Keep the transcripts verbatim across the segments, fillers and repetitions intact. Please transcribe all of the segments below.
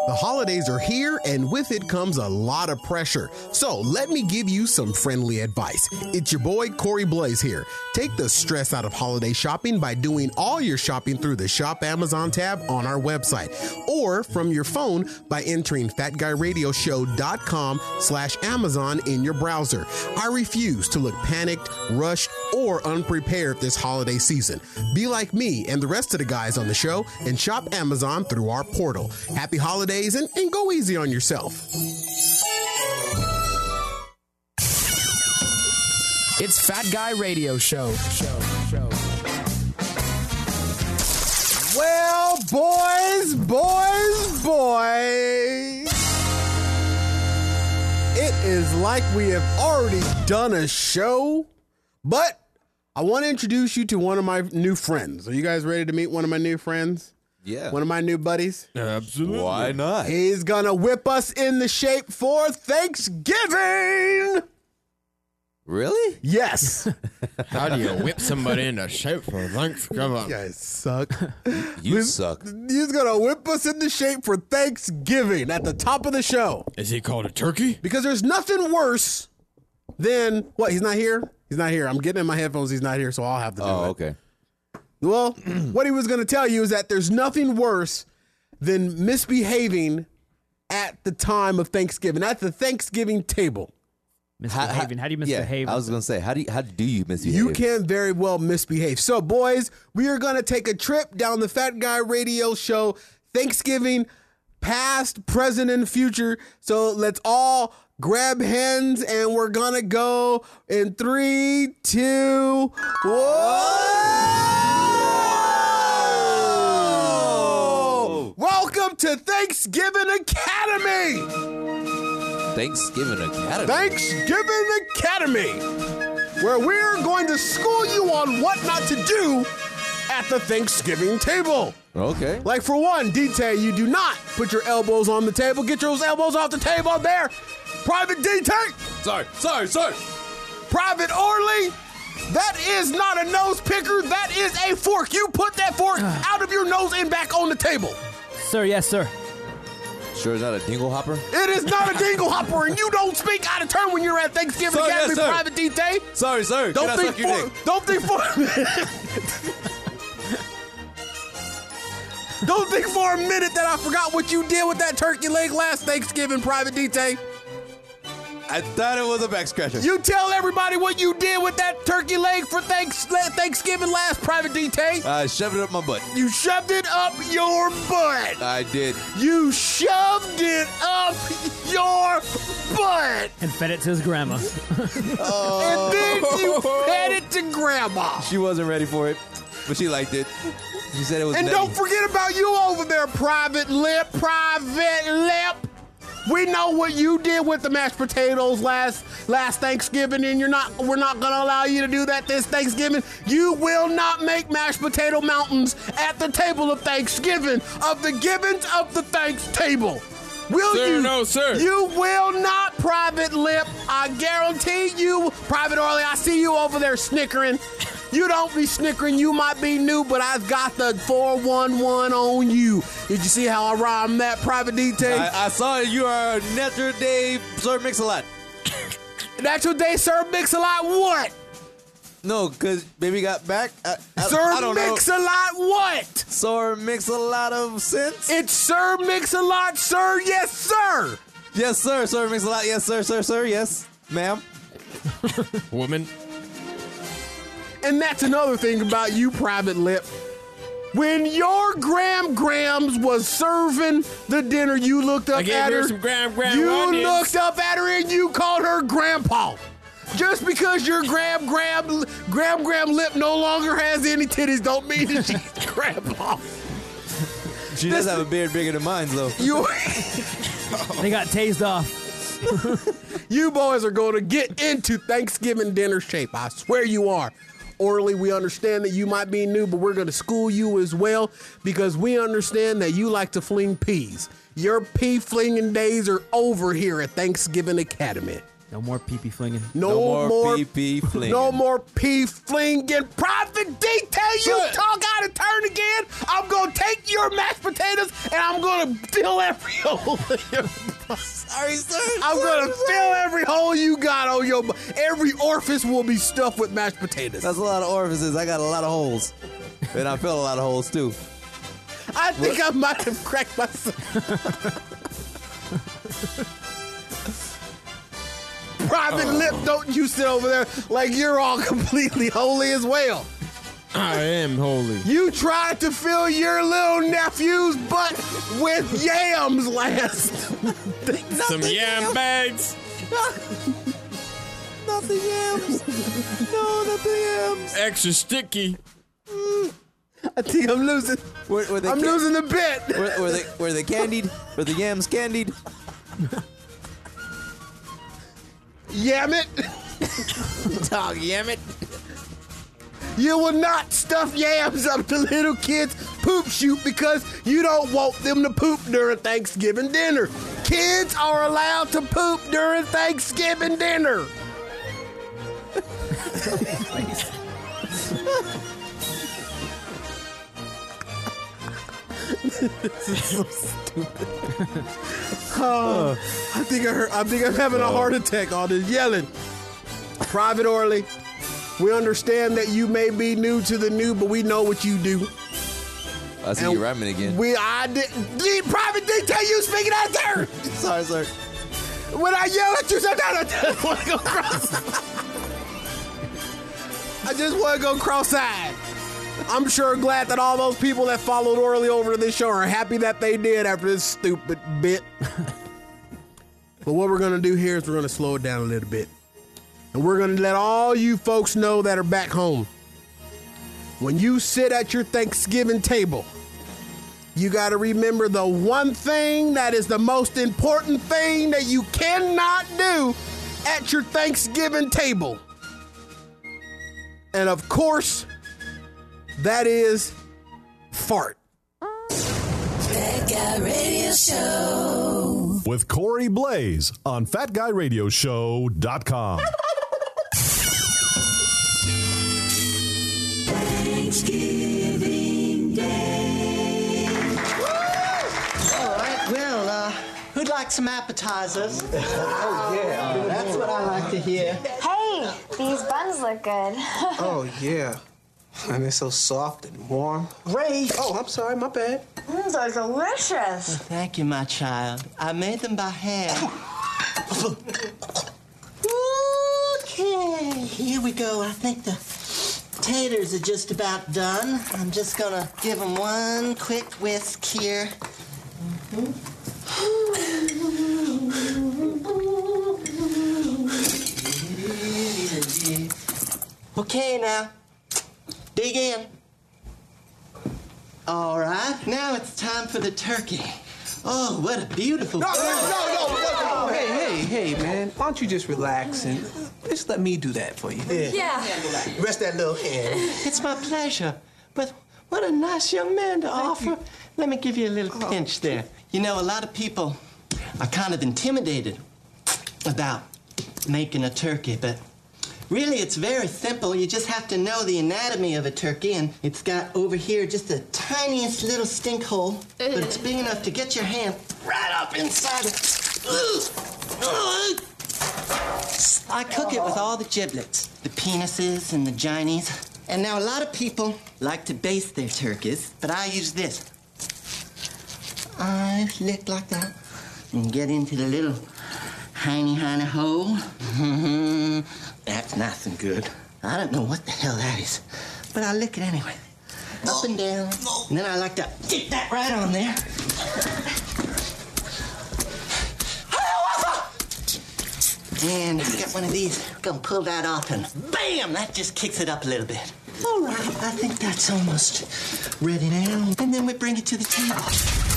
The holidays are here, and with it comes a lot of pressure. So let me give you some friendly advice. It's your boy, Corey Blaze here. Take the stress out of holiday shopping by doing all your shopping through the Shop Amazon tab on our website, or from your phone by entering fatguyradioshow.com slash Amazon in your browser. I refuse to look panicked, rushed, or unprepared this holiday season. Be like me and the rest of the guys on the show and shop Amazon through our portal. Happy holidays and, and go easy on yourself. It's Fat Guy Radio Show. Show, show. Well, boys, boys, boys. It is like we have already done a show, but I want to introduce you to one of my new friends. Are you guys ready to meet one of my new friends? Yeah. One of my new buddies? Absolutely. Why not? He's going to whip us in the shape for Thanksgiving. Really? Yes. How do you whip somebody into shape for Thanksgiving? You guys suck. You He's- suck. He's going to whip us into shape for Thanksgiving at the top of the show. Is he called a turkey? Because there's nothing worse than, what, he's not here? He's not here. I'm getting in my headphones. He's not here, so I'll have to do Oh, it. okay. Well, what he was going to tell you is that there's nothing worse than misbehaving at the time of Thanksgiving, at the Thanksgiving table. Misbehaving. How, how do you misbehave? Yeah, I was gonna say, how do you, how do you misbehave? You can very well misbehave. So, boys, we are going to take a trip down the Fat Guy Radio Show Thanksgiving, past, present, and future. So let's all grab hands, and we're going to go in three, two, whoa! Welcome to Thanksgiving Academy! Thanksgiving Academy. Thanksgiving Academy, where we're going to school you on what not to do at the Thanksgiving table. Okay. Like, for one, detail, you do not put your elbows on the table. Get those elbows off the table there. Private detail. Sorry, sorry, sorry. Private Orly. That is not a nose picker. That is a fork. You put that fork out of your nose and back on the table. Sir, yes, sir. Sure it's not a dingle hopper? It is not a dingle hopper, and you don't speak out of turn when you're at Thanksgiving Sorry, Academy. yes, sir. Private detail. Sorry, sir. Don't Can I think suck your for, dick? don't think for Don't think for a minute that I forgot what you did with that turkey leg last Thanksgiving, Private detail. I thought it was a back scratcher. You tell everybody what you did with that turkey leg for thanks, Thanksgiving last, Private detail. I shoved it up my butt. You shoved it up your butt. I did. You shoved it up your butt. And fed it to his grandma. And then you fed it to Grandma. She wasn't ready for it, but she liked it. She said it was And nutty. don't forget about you over there, Private Lip, Private Lip. We know what you did with the mashed potatoes last last Thanksgiving, and you're not. We're not gonna allow you to do that this Thanksgiving. You will not make mashed potato mountains at the table of Thanksgiving, of the givens of the thanks table. Will Sir, you? no, sir. You will not, Private Lip. I guarantee you, Private Orly. I see you over there snickering. You don't be snickering. You might be new, but I've got the four one one on you. Did you see how I rhymed that, Private detail? I, I saw you are a Natural Day Sir Mix-a-Lot. Natural Day Sir Mix-a-Lot what? No, because baby got back. I, I, Sir I don't Mix-a-Lot what? know. Sir Mix-a-Lot of sense. It's Sir Mix-a-Lot, sir. Yes, sir. Yes, sir. Sir Mix-a-Lot. Yes, sir, sir, sir. Yes, ma'am. Woman. And that's another thing about you, Private Lip. When your Gram Grams was serving the dinner, you looked up I gave at her her. some Gram Gram you onions. looked up at her and you called her Grandpa. Just because your Gram Gram Gram Gram Lip no longer has any titties, don't mean that she's Grandpa. She does have a beard bigger than mine, though. You, They got tased off. you boys are going to get into Thanksgiving dinner shape. I swear you are. Orly, we understand that you might be new, but we're going to school you as well because we understand that you like to fling peas. Your pea flinging days are over here at Thanksgiving Academy. No more pee-pee flinging. No, No more more pee-pee flinging. No more pee flinging. Private detail, you Sir. talk out of turn again. I'm gonna take your mashed potatoes and I'm gonna fill every hole in your Sorry, sir. I'm Sir, gonna sir. fill every hole you got on your. Every orifice will be stuffed with mashed potatoes. That's a lot of orifices. I got a lot of holes. And I fill a lot of holes, too. I think I might have cracked myself. Private lip, don't you sit over there like you're all completely holy as well. I am holy. You tried to fill your little nephew's butt with yams last. Some yam bags. Not the yams. No, not the yams. Extra sticky. I think I'm losing. Were, were they I'm ca- losing a bit. Were, were they were they candied? Were the yams candied? Yam it. Dog, yam it. You will not stuff yams up to little kids' poop chute because you don't want them to poop during Thanksgiving dinner. Kids are allowed to poop during Thanksgiving dinner. This is so stupid. Oh, I think I heard, I think I'm having a heart attack. All this yelling. Private Orley, we understand that you may be new to the new, but we know what you do. I see And you rhyming again. We, I did, the private detail you speaking out there. Sorry, sir. When I yell at you, sometimes I just want to go cross. I just want to go cross-eyed. I'm sure glad that all those people that followed Orly over to this show are happy that they did after this stupid bit. But what we're going to do here is we're going to slow it down a little bit. And we're going to let all you folks know that are back home. When you sit at your Thanksgiving table, you got to remember the one thing that is the most important thing that you cannot do at your Thanksgiving table. And of course, that is fart. Fat Guy Radio Show. With Corey Blaze on fat guy radio show dot com. Thanksgiving Day. All right, well, uh, who'd like some appetizers? Oh, yeah. That's what I like to hear. Hey, these buns look good. Oh, yeah. And they're so soft and warm. Ray! Oh, I'm sorry, my bad. Mm, they're delicious. Thank you, my child. I made them by hand. Okay, here we go. I think the taters are just about done. I'm just gonna give them one quick whisk here. Okay, now, dig in. All right, now it's time for the turkey. Oh, what a beautiful... No, no, no, no, no. Hey, hey, hey, man. Why don't you just relax and just let me do that for you? Yeah. Rest that little hand. It's my pleasure. But what a nice young man to offer. Let me give you a little pinch there. You know, a lot of people are kind of intimidated about making a turkey, but really it's very simple. You just have to know the anatomy of a turkey, and it's got over here just the tiniest little stink hole, but it's big enough to get your hand right up inside it. I cook it with all the giblets, the penises and the ginies. And now a lot of people like to baste their turkeys, but I use this. I lick like that and get into the little hiney hiney hole. That's nice and good. I don't know what the hell that is, but I lick it anyway. Up and down, and then I like to get that right on there. And I got one of these. I'm gonna pull that off, and bam! That just kicks it up a little bit. All right, I think that's almost ready now. And then we bring it to the table.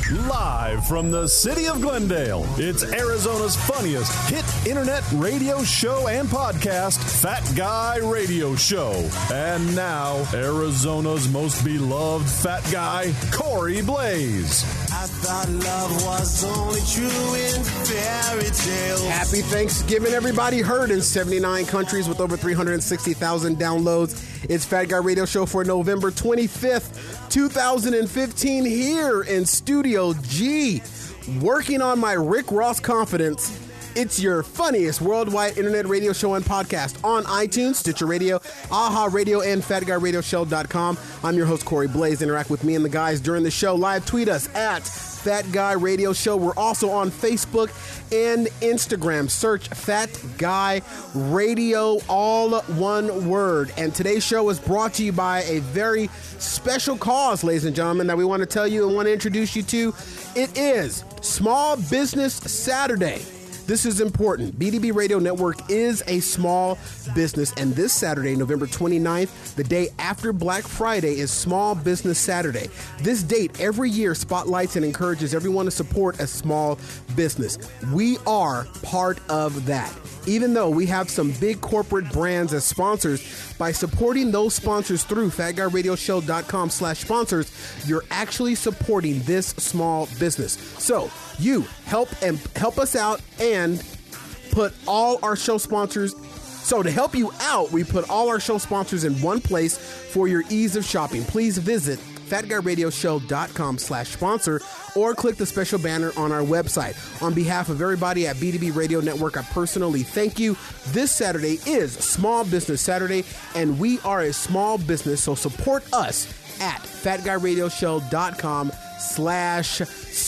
Live from the city of Glendale, it's Arizona's funniest hit internet radio show and podcast, Fat Guy Radio Show. And now, Arizona's most beloved fat guy, Corey Blaze. I thought love was only true in fairy tales. Happy Thanksgiving, everybody. Heard in seventy-nine countries with over three hundred sixty thousand downloads. It's Fat Guy Radio Show for November twenty-fifth, two thousand fifteen, here in Studio G. Working on my Rick Ross confidence. It's your funniest worldwide internet radio show and podcast on iTunes, Stitcher Radio, Aha Radio, and fat guy radio show dot com. I'm your host, Corey Blaze. Interact with me and the guys during the show. Live tweet us at Fat Guy Radio Show. We're also on Facebook and Instagram. Search Fat Guy Radio, all one word. And today's show is brought to you by a very special cause, ladies and gentlemen, that we want to tell you and want to introduce you to. It is Small Business Saturday. This is important. B D B Radio Network is a small business, and this Saturday, November twenty-ninth, the day after Black Friday, is Small Business Saturday. This date every year spotlights and encourages everyone to support a small business. We are part of that. Even though we have some big corporate brands as sponsors, by supporting those sponsors through fat guy radio show dot com slash sponsors, you're actually supporting this small business. So you help and help us out and put all our show sponsors. So to help you out, we put all our show sponsors in one place for your ease of shopping. Please visit fat guy radio show dot com slash sponsor or click the special banner on our website. On behalf of everybody at B D B Radio Network, I personally thank you. This Saturday is Small Business Saturday, and we are a small business, so support us at fat guy radio show dot com slash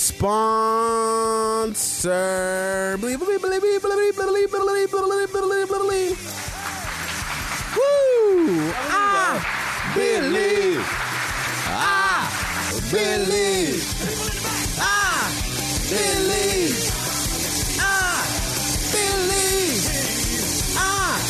sponsor. Woo! Ah! Believe. Ah! Believe. Ah! Believe. Ah! Believe. Ah!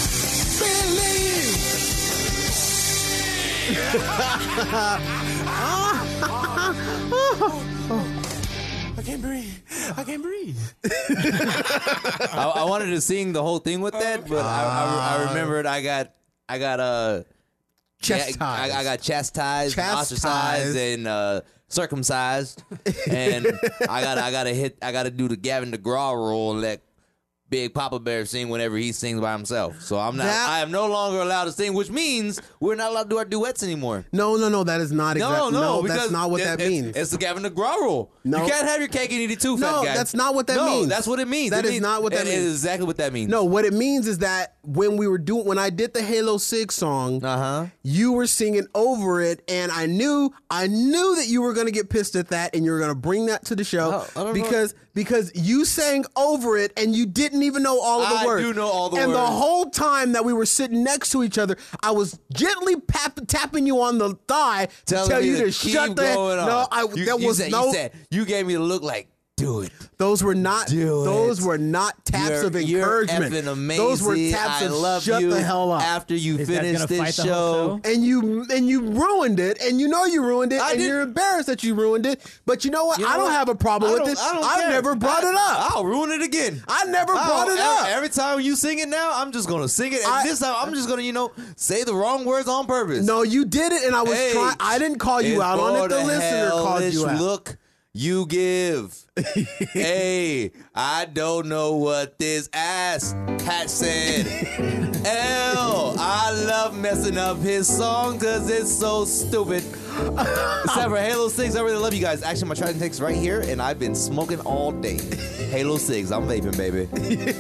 I can't breathe. I can't breathe. I, I wanted to sing the whole thing with that, but I, I, I remembered I got I got uh Chastised. I, I got chastised, Chastised. ostracized, and uh, circumcised, and I got I gotta hit I gotta do the Gavin DeGraw role and let Big Papa Bear sing whenever he sings by himself. So I'm not. That- I am no longer allowed to sing, which means we're not allowed to do our duets anymore. No, no, no, that is not exactly. No, no, that's because not what it- that it's, means. It's the Gavin DeGraw rule. No. You can't have your cake and eat it too, fat No, guy. that's not what that no, means. that's what it means. That It is means- not what that it means. is exactly what that means. No, what it means is that when we were doing, when I did the Halo six song, Uh-huh. you were singing over it, and I knew, I knew that you were going to get pissed at that, and you were going to bring that to the show Oh, I don't know. because because you sang over it, and you didn't even know all of the I words. do know all the and words. the whole time that we were sitting next to each other, I was gently pap- tapping you on the thigh to Telling tell me you to keep shut the. going on. No, I You- there you was said, no. You, said, you gave me the look like, do it. Those were not. Do those it. were not taps You're- of encouragement. You're effing amazing. Those were taps I of love shut you the hell up. After you Is that finish gonna this fight the whole show. show? and you and you ruined it, and you know you ruined it, I and did- you're embarrassed that you ruined it. But you know what? You know I don't what? have a problem I with don't- it. I don't I've care. never brought I, it up. I'll ruin it again. I never brought I'll- it every, up. Every time you sing it now, I'm just gonna sing it. And I- this time, I'm just gonna, you know, say the wrong words on purpose. No, you did it, and I was Hey, trying. I didn't call you it's out on for it. The listener called hellish you out. Look, you give. Hey, I don't know what this ass cat said. L, I love messing up his song because it's so stupid. Except for Halo six, I really love you guys. Actually, my Trident Take's right here, and I've been smoking all day. Halo six, I'm vaping, baby.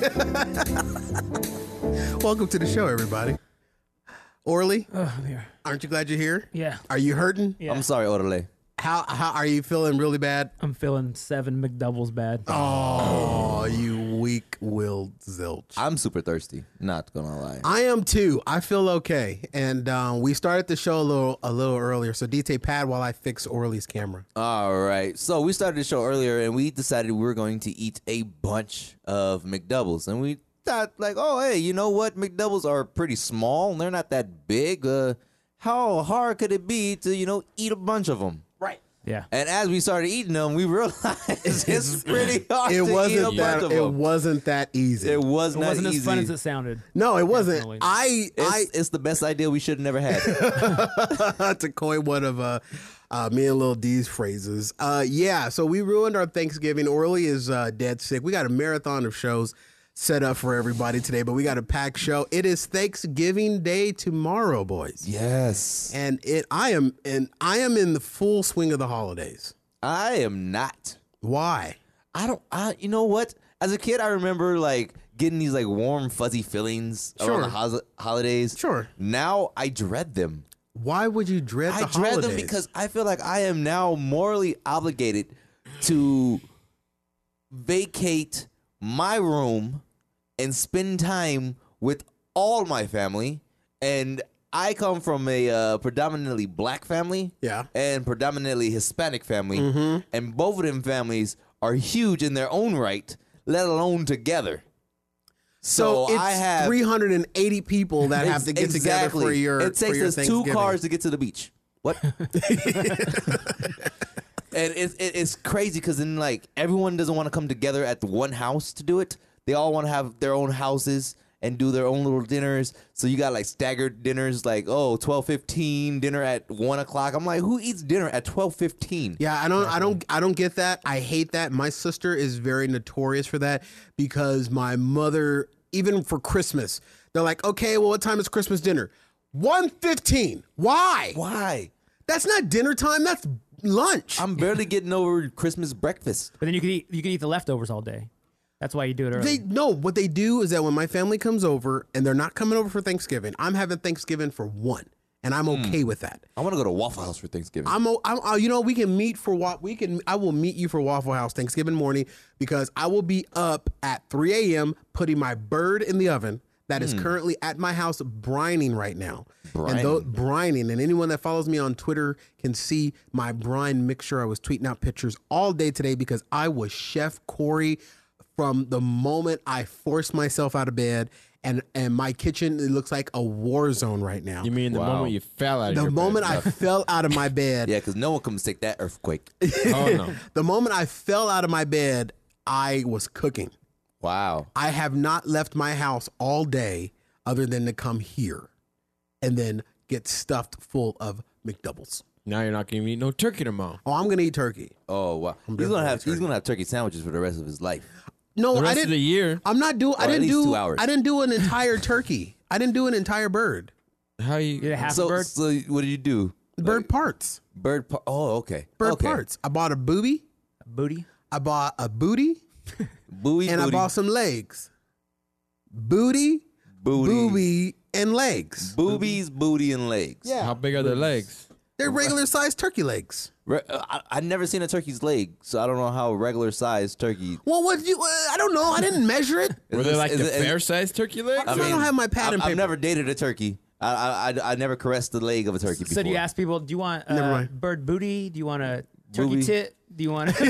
Welcome to the show, everybody. Orly, Oh, I'm here. aren't you glad you're here? Yeah. Are you hurting? Yeah. I'm sorry, Orderly. How how are you feeling? Really bad? I'm feeling seven McDoubles bad. Oh, you weak-willed zilch. I'm super thirsty, not gonna lie. I am too. I feel okay, and um, we started the show a little a little earlier. So D J pad while I fix Orly's camera. All right. So we started the show earlier, and we decided we were going to eat a bunch of McDoubles. And we thought, like, oh, hey, you know what? McDoubles are pretty small, and they're not that big. Uh, how hard could it be to, you know, eat a bunch of them? Right. Yeah. And as we started eating them, we realized it's pretty hard It to eat a wasn't bunch that. of It them. wasn't that easy. It was It not wasn't easy. as fun as it sounded. No, it wasn't. Definitely. I. It's, I. it's the best idea we should have never had. to coin one of uh, uh, me and Lil D's phrases. Uh, yeah, so we ruined our Thanksgiving. Orly is uh, dead sick. We got a marathon of shows set up for everybody today, but we got a packed show. It is Thanksgiving Day tomorrow, boys. Yes. And it I am and I am in the full swing of the holidays. I am not. Why? I don't. I. You know what? As a kid, I remember like getting these like warm, fuzzy feelings Sure. around the hos- holidays. Sure. Now I dread them. Why would you dread the I dread holidays? them because I feel like I am now morally obligated to vacate my room and spend time with all my family. And I come from a uh, predominantly black family, Yeah. and predominantly Hispanic family, Mhm. and both of them families are huge in their own right, let alone together. So, So, it's I have three hundred eighty people that have to get exactly. together for your It for takes your us two Thanksgiving. cars to get to the beach. What? And it's it, it's crazy because then like everyone doesn't want to come together at the one house to do it. They all want to have their own houses and do their own little dinners. So you got like staggered dinners, like oh twelve fifteen dinner at one o'clock. I'm like, who eats dinner at twelve fifteen? Yeah, I don't, I don't, I don't get that. I hate that. My sister is very notorious for that because my mother, even for Christmas, they're like, okay, well, what time is Christmas dinner? one fifteen. Why? Why? That's not dinner time. That's lunch. I'm barely getting over Christmas breakfast. But then you could eat you could eat the leftovers all day. That's why you do it early. They no, what they do is that when my family comes over and they're not coming over for Thanksgiving, I'm having Thanksgiving for one, and I'm okay with that. I want to go to Waffle House for Thanksgiving. I'm, o- I'm, uh, you know, we can meet for what we can. I will meet you for Waffle House Thanksgiving morning because I will be up at three a.m. putting my bird in the oven that is currently at my house brining right now. And though, brining, and anyone that follows me on Twitter can see my brine mixture. I was tweeting out pictures all day today because I was Chef Corey from the moment I forced myself out of bed. And and my kitchen, it looks like a war zone right now. You mean the Wow. moment you fell out of The your moment I bed? fell out of my bed. Yeah, because no one can mistake that earthquake. Oh, no. The moment I fell out of my bed, I was cooking. Wow. I have not left my house all day other than to come here and then get stuffed full of McDoubles. Now you're not going to eat no turkey tomorrow. Oh, I'm going to eat turkey. Oh wow. He's definitely gonna have turkey. he's gonna have turkey sandwiches for the rest of his life. No, The I rest didn't. of the year, I'm not doing. I Or at didn't least do. two hours. I didn't do an entire turkey. I didn't do an entire bird. how you? You get a half So, a bird. so what did you do? Bird parts. Bird. Par- oh, okay. Bird okay. parts. I bought a booby. Booty. I bought a booty, Booey, and booty, I bought some legs. Booty, booty, booby, and legs. boobies, booty, and legs. Yeah. How big are their legs? They're regular sized turkey legs. Re- uh, I I never seen a turkey's leg, so I don't know how regular sized turkey. Well, what you? Uh, I don't know. I didn't measure it. Were Is they this- like is the it- is- fair-sized turkey legs? I don't have my pad I've, and I've paper. never dated a turkey. I, I I I never caressed the leg of a turkey before. So do you ask people, do you want Never uh, mind. bird booty? Do you want a turkey Booby. tit? Do you want?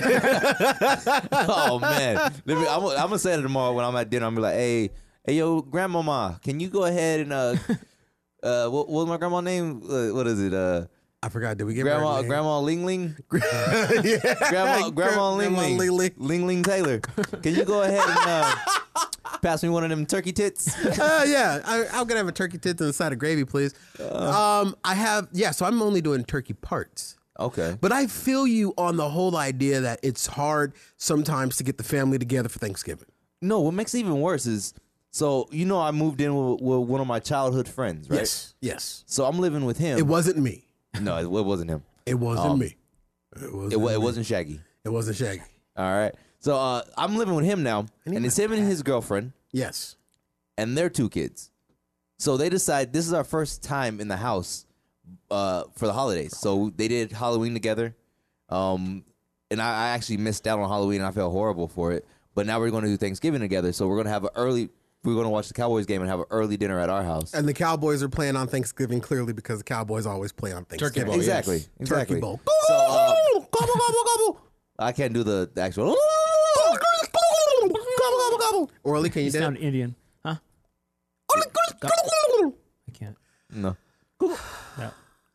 Oh man, Let me, I'm, I'm gonna say it tomorrow when I'm at dinner. I'm gonna be like, hey, hey, yo, grandmama, can you go ahead and uh, uh, what, what was my grandma's name? Uh, what is it? Uh, I forgot. Did we get her grandma, name? grandma Ling Ling, yeah. grandma, grandma Ling Grandma Ling, Ling Ling. Ling Ling Taylor. Can you go ahead and uh, pass me one of them turkey tits? Uh, yeah, I, I'm gonna have a turkey tits and a side of gravy, please. um, I have yeah. So I'm only doing turkey parts. Okay. But I feel you on the whole idea that it's hard sometimes to get the family together for Thanksgiving. No, what makes it even worse is, so you know, I moved in with, with one of my childhood friends, right? Yes, yes. So I'm living with him. It wasn't me. No, it, it wasn't him. It wasn't Um, me. It wasn't. It, wa- it me. wasn't Shaggy. It wasn't Shaggy. All right. So uh, I'm living with him now, need and it's my him and his girlfriend Yes. and their two kids. So they decide this is our first time in the house uh, for the holidays. So they did Halloween together, um, and I, I actually missed out on Halloween, and I felt horrible for it. But now we're going to do Thanksgiving together. So we're going to have an early. We're going to watch the Cowboys game and have an early dinner at our house. And the Cowboys are playing on Thanksgiving clearly because the Cowboys always play on Thanksgiving. Bowl, exactly. yes. Exactly. Turkey bowl. So, uh, Gobble, gobble, gobble. I can't do the, the actual. Gobble, gobble, gobble. Orly, can you You do sound it? Indian, huh? I can't. No. No.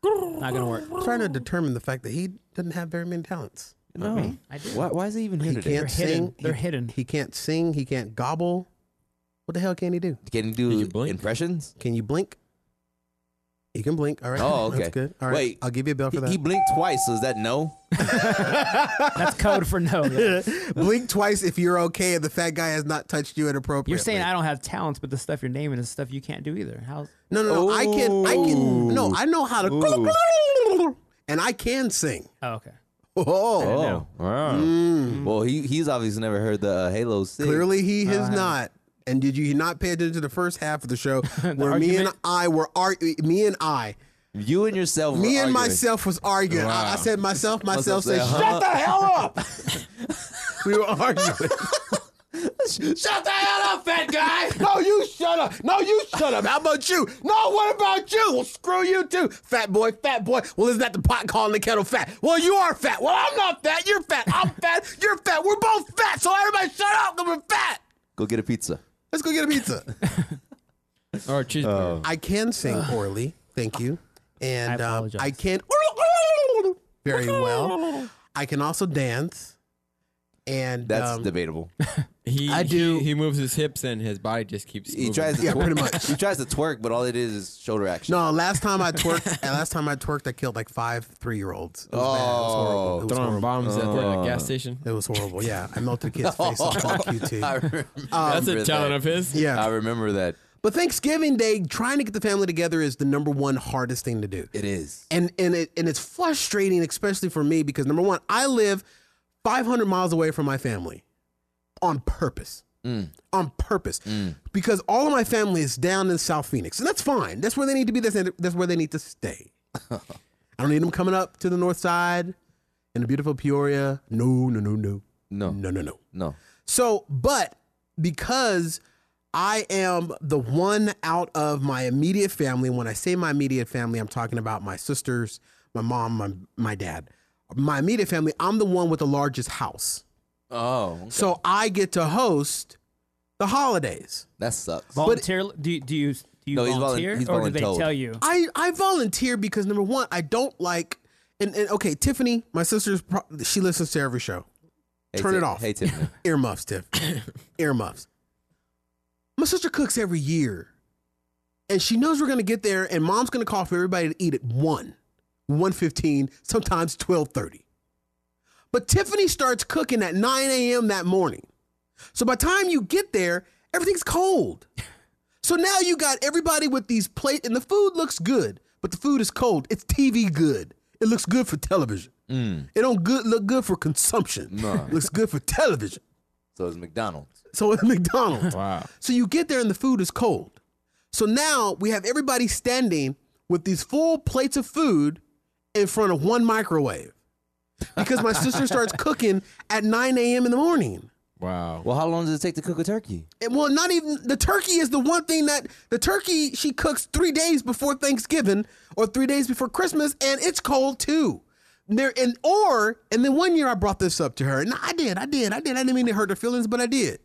Not gonna work. I'm trying to determine the fact that he doesn't have very many talents. No. I do. Why, why is he even here He today? can't They're hidden. sing. They're he, hidden. He can't sing. He can't gobble. What the hell can he do? Can he do He can blink. impressions? Can you blink? He can blink. All right. Oh, okay. That's good. All right. Wait. I'll give you a bell for He, that. he blinked twice, so is that no? That's code for no. Yeah. Blink twice if you're okay and the fat guy has not touched you inappropriately. You're saying I don't have talents, but the stuff you're naming is stuff you can't do either. How's No, no, no. I can. I can. No, I know how to. Ooh. And I can sing. oh, okay. Oh, Oh, wow. Mm. Well, he he's obviously never heard the uh, Halo sing. Clearly, he has Uh, not. And did you not pay attention to the first half of the show where me and argument? I were arguing? Me and I, You and yourself. me were and arguing. myself was arguing. I, I said myself, myself Myself said, said, "Shut huh?" the hell up." We were arguing. Shut the hell up, fat guy! No, you shut up. No, you shut up. How about you? No, what about you? Well, screw you too. Fat boy, fat boy. Well, isn't that the pot calling the kettle fat? Well, you are fat. Well, I'm not fat. You're fat. I'm fat. You're fat. We're both fat. So everybody shut up because we're fat. Go get a pizza. Let's go get a pizza. Or cheeseburger. I can sing orally. Thank you. And I um, apologize. I can very well. I can also dance. And That's um, debatable. He, I do- He, he moves his hips and his body just keeps. He moving. tries to Yeah, twerk. pretty much. He tries to twerk, but all it is is shoulder action. no, last time I twerked, and last time I twerked, I killed like five three-year-olds. It was bad. It was horrible. It was Throwing horrible. bombs at Uh. the gas station. It was horrible. Yeah, I melted a kid's face off on Q T. I remember That's a that. talent of his. Yeah. I remember that. But Thanksgiving Day, trying to get the family together is the number one hardest thing to do. It is. And and it and it's frustrating, especially for me, because number one, I live five hundred miles away from my family on purpose. Mm. On purpose. Because all of my family is down in South Phoenix. And that's fine. That's where they need to be. That's, that's where they need to stay. I don't need them coming up to the north side in the beautiful Peoria. No, no, no, no. No. No, no, no. No. So, but because I am the one out of my immediate family, when I say my immediate family, I'm talking about my sisters, my mom, my, my dad. My immediate family, I'm the one with the largest house. Oh. Okay. So I get to host the holidays. That sucks. Volunteer? Do you do you, do you No, he's volun- volunteer, he's or do they voluntold. tell you? I, I volunteer because number one, I don't like, and, and okay, Tiffany, my sister's, pro- she listens to every show. Hey, Turn Ti- it off. Hey, Tiffany. Earmuffs, Tiff. Earmuffs. My sister cooks every year. And she knows we're going to get there, and mom's going to call for everybody to eat at one, one fifteen, sometimes twelve thirty. But Tiffany starts cooking at nine a.m. that morning. So by the time you get there, everything's cold. So now you got everybody with these plates, and the food looks good, but the food is cold. It's T V good. It looks good for television. Mm. It don't good look good for consumption. No. It looks good for television. So it's McDonald's. So it's McDonald's. Wow. So you get there and the food is cold. So now we have everybody standing with these full plates of food in front of one microwave because my sister starts cooking at nine a.m. in the morning. Wow. Well, how long does it take to cook a turkey? And, well, not even the turkey is the one thing that the turkey she cooks three days before Thanksgiving or three days before Christmas, and it's cold too. There and or and then one year I brought this up to her, and I did, I did, I did. I didn't mean to hurt her feelings, but I did.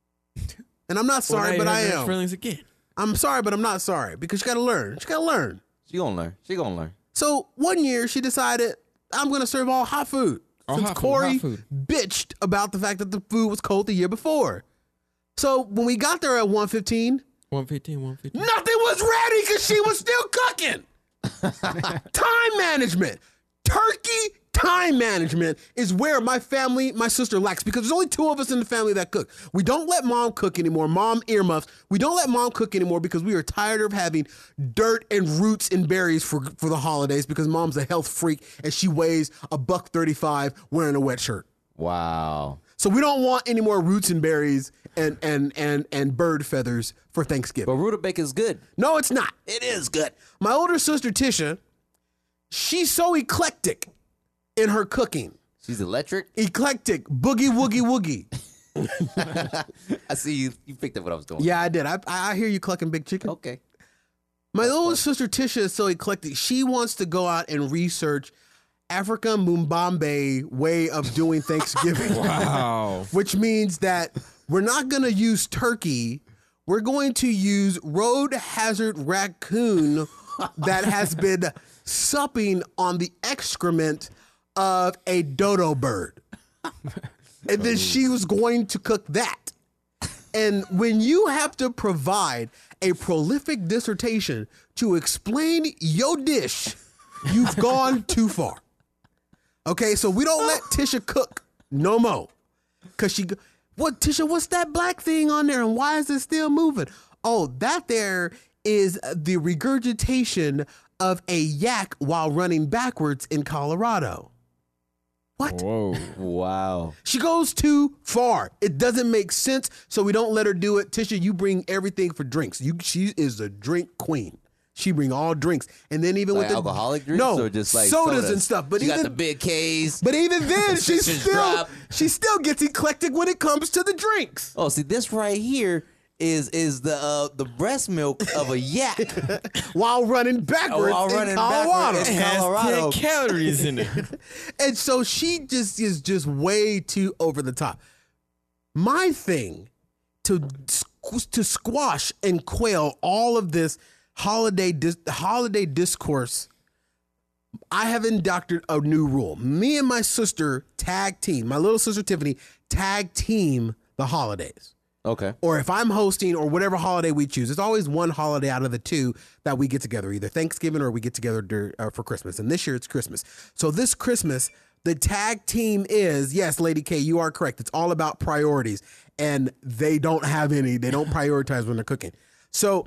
And I'm not sorry, well, but I hurt am. Feelings again. I'm sorry, but I'm not sorry because she got to learn. She got to learn. She gonna learn. She gonna learn. So one year she decided I'm going to serve all hot food. All Since hot food, Corey hot food. bitched about the fact that the food was cold the year before. So when we got there at one fifteen, one fifteen, one fifteen. nothing was ready because she was still cooking. Time management. Turkey time management is where my family, my sister lacks because there's only two of us in the family that cook. We don't let mom cook anymore. Mom earmuffs. We don't let mom cook anymore because we are tired of having dirt and roots and berries for, for the holidays because mom's a health freak and she weighs a buck thirty-five wearing a wet shirt. Wow. So we don't want any more roots and berries and and and and bird feathers for Thanksgiving. But rutabaga's good. No, it's not. It is good. My older sister Tisha, she's so eclectic in her cooking. She's electric. Eclectic, boogie woogie woogie. I see you. You picked up what I was doing. Yeah, I did. I I hear you clucking big chicken. Okay. My older sister Tisha is so eclectic. She wants to go out and research Africa Mumbambe way of doing Thanksgiving. Wow. Which means that we're not going to use turkey. We're going to use road hazard raccoon that has been supping on the excrement of a dodo bird. And then she was going to cook that. And when you have to provide a prolific dissertation to explain your dish, you've gone too far. Okay, so we don't let Tisha cook no more. Because she, what, Tisha, what's that black thing on there and why is it still moving? Oh, that there is the regurgitation of a yak while running backwards in Colorado. What? Whoa. Wow. She goes too far. It doesn't make sense, so we don't let her do it. Tisha, you bring everything for drinks. You, she is a drink queen. She bring all drinks. And then even like with the alcoholic drinks no, or just like sodas, sodas? and stuff. But she even got the big K's. But even then, she Sisters still drop. she still gets eclectic when it comes to the drinks. Oh, see, this right here is is the uh, the breast milk of a yak while running backwards while in running Colorado. backwards in Colorado. ten calories in it. And so she just is just way too over the top. My thing to to squash and quail all of this holiday dis- holiday discourse, I have indoctrinated a new rule. Me and my sister tag team, my little sister Tiffany, tag team the holidays. Okay. Or if I'm hosting or whatever holiday we choose, it's always one holiday out of the two that we get together, either Thanksgiving or we get together dur- uh, for Christmas. And this year it's Christmas. So this Christmas, the tag team is, yes, Lady K, you are correct. It's all about priorities. And they don't have any. They don't prioritize when they're cooking. So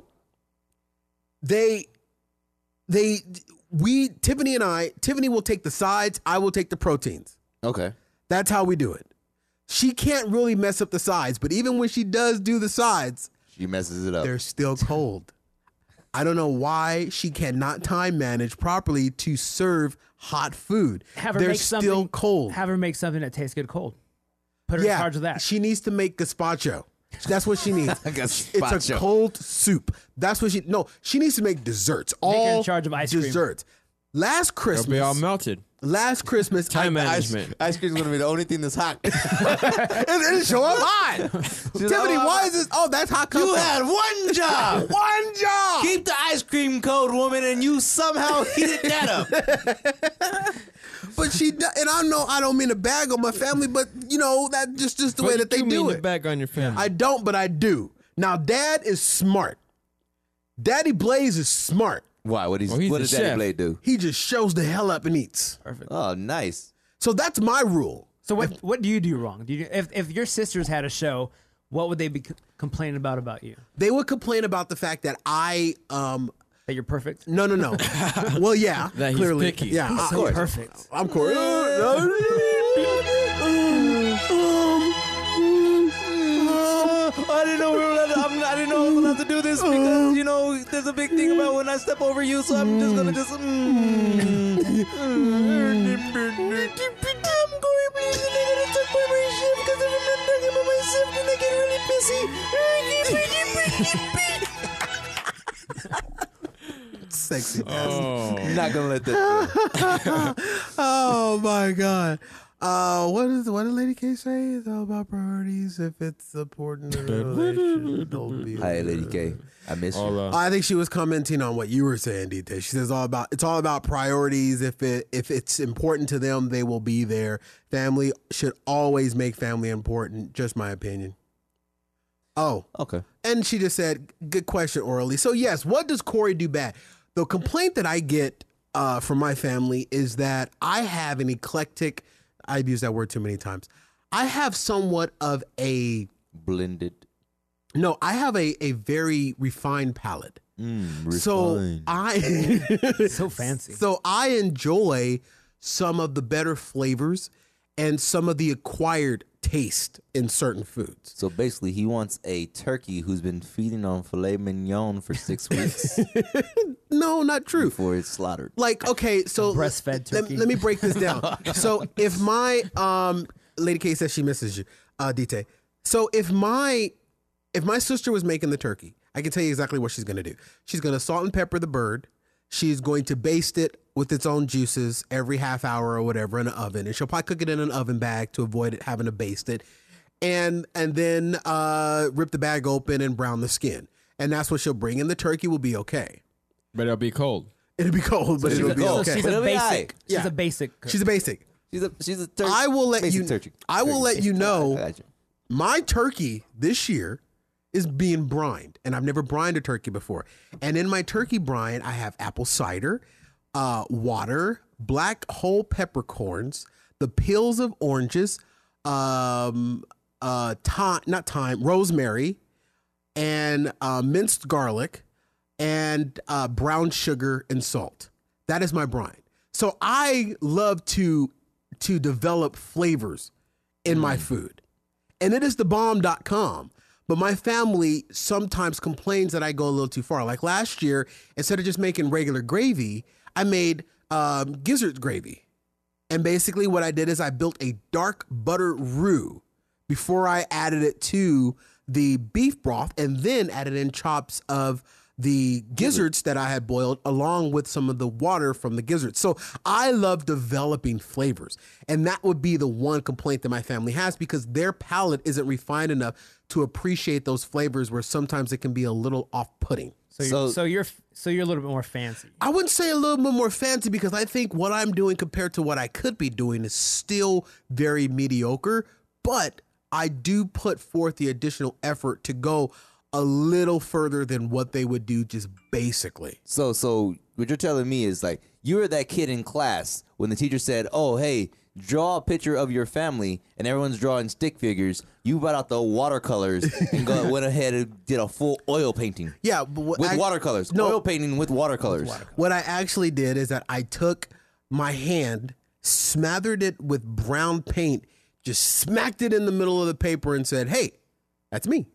they, they, we, Tiffany and I, Tiffany will take the sides. I will take the proteins. Okay. That's how we do it. She can't really mess up the sides, but even when she does do the sides, she messes it up. They're still cold. I don't know why she cannot time manage properly to serve hot food. Have her They're make still something cold. Have her make something that tastes good cold. Put her yeah, in charge of that. She needs to make gazpacho. That's what she needs. It's a Gazpacho. cold soup. That's what she. No, she needs to make desserts. Make her in All charge of ice cream. desserts. Last Christmas, They'll be all melted. Last Christmas, Time I, management. Ice, ice cream's gonna be the only thing that's hot. it, it show up hot. Tiffany, oh, why is this? Oh, that's hot cocoa. You had one job. one job. Keep the ice cream cold, woman, and you somehow heated that up. But she, do- and I know I don't mean to bag on my family, but you know that just just the But way you that they do do mean it. to back on your family. I don't, but I do. Now, Dad is smart. Daddy Blaze is smart. Why? What, he's, Well, he's what the does Daddy chef. Blade do? He just shows the hell up and eats. Perfect. Oh, nice. So that's my rule. So what what do you do wrong? Do you, if if your sisters had a show, what would they be c- complaining about about you? They would complain about the fact that I, um, That you're perfect. no, no, no. Well, yeah, That he's clearly, picky. yeah, He's of so course. perfect. I'm Corey. I didn't know we were allowed to, I'm, I didn't know I was allowed to do this because you know there's a big thing about when I step over you, so I'm just gonna just. Mm. I'm Corey, please, and I gotta talk about my shift because if I'm not talking about my shift, then I get really pissy. Sexy. Oh. I'm not gonna let that. Oh my God. Uh, what is what did Lady K say? It's all about priorities. If it's important in a relationship, don't be. Hi, Lady K. I miss you. All, uh, I think she was commenting on what you were saying, D T. She says all about it's all about priorities. If it if it's important to them, they will be there. Family should always make family important. Just my opinion. Oh, Okay. and she just said, "Good question, orally." So yes, what does Corey do bad? The complaint that I get uh, from my family is that I have an eclectic. I've used that word too many times. I have somewhat of a Blended. no. I have a a very refined palate. Mm, So refined. I So fancy. So I enjoy some of the better flavors and some of the acquired taste in certain foods. So basically, he wants a turkey who's been feeding on filet mignon for six weeks No, not true. before it's slaughtered. Like, okay, so Breastfed let, turkey. let me break this down. So if my um Lady K says she misses you, uh D T. So if my if my sister was making the turkey, I can tell you exactly what she's gonna do. She's gonna salt and pepper the bird. She's going to baste it with its own juices every half hour or whatever in an oven. And she'll probably cook it in an oven bag to avoid it having to baste it. And and then uh, rip the bag open and brown the skin. And that's what she'll bring. And the turkey will be okay. But it'll be cold. It'll be cold, but she's it'll a, be so okay. She's a It'll be basic. aight. She's Yeah. a basic. cook. She's a basic. She's a she's a tur- I will let basic you. turkey. I will Turkey. let you I know. got you. My turkey this year is being brined, and I've never brined a turkey before. And in my turkey brine, I have apple cider, uh, water, black whole peppercorns, the peels of oranges, um, uh, thyme, not thyme, rosemary, and uh, minced garlic, and uh, brown sugar and salt. That is my brine. So I love to to develop flavors in my food. And it is the bomb dot com. But my family sometimes complains that I go a little too far. Like last year, instead of just making regular gravy, I made um, gizzard gravy. And basically what I did is I built a dark butter roux before I added it to the beef broth, and then added in chops of the gizzards that I had boiled along with some of the water from the gizzards. So I love developing flavors. And that would be the one complaint that my family has, because their palate isn't refined enough to appreciate those flavors, where sometimes it can be a little off-putting. So you're, so you're so you're a little bit more fancy. I wouldn't say a little bit more fancy, because I think what I'm doing compared to what I could be doing is still very mediocre, but I do put forth the additional effort to go a little further than what they would do just basically. So, so what you're telling me is like you were that kid in class when the teacher said, "Oh, hey, draw a picture of your family," and everyone's drawing stick figures. You brought out the watercolors and go, went ahead and did a full oil painting. Yeah, but what with I, watercolors. No, oil painting with watercolors. With watercolors. What I actually did is that I took my hand, smothered it with brown paint, just smacked it in the middle of the paper, and said, "Hey, that's me."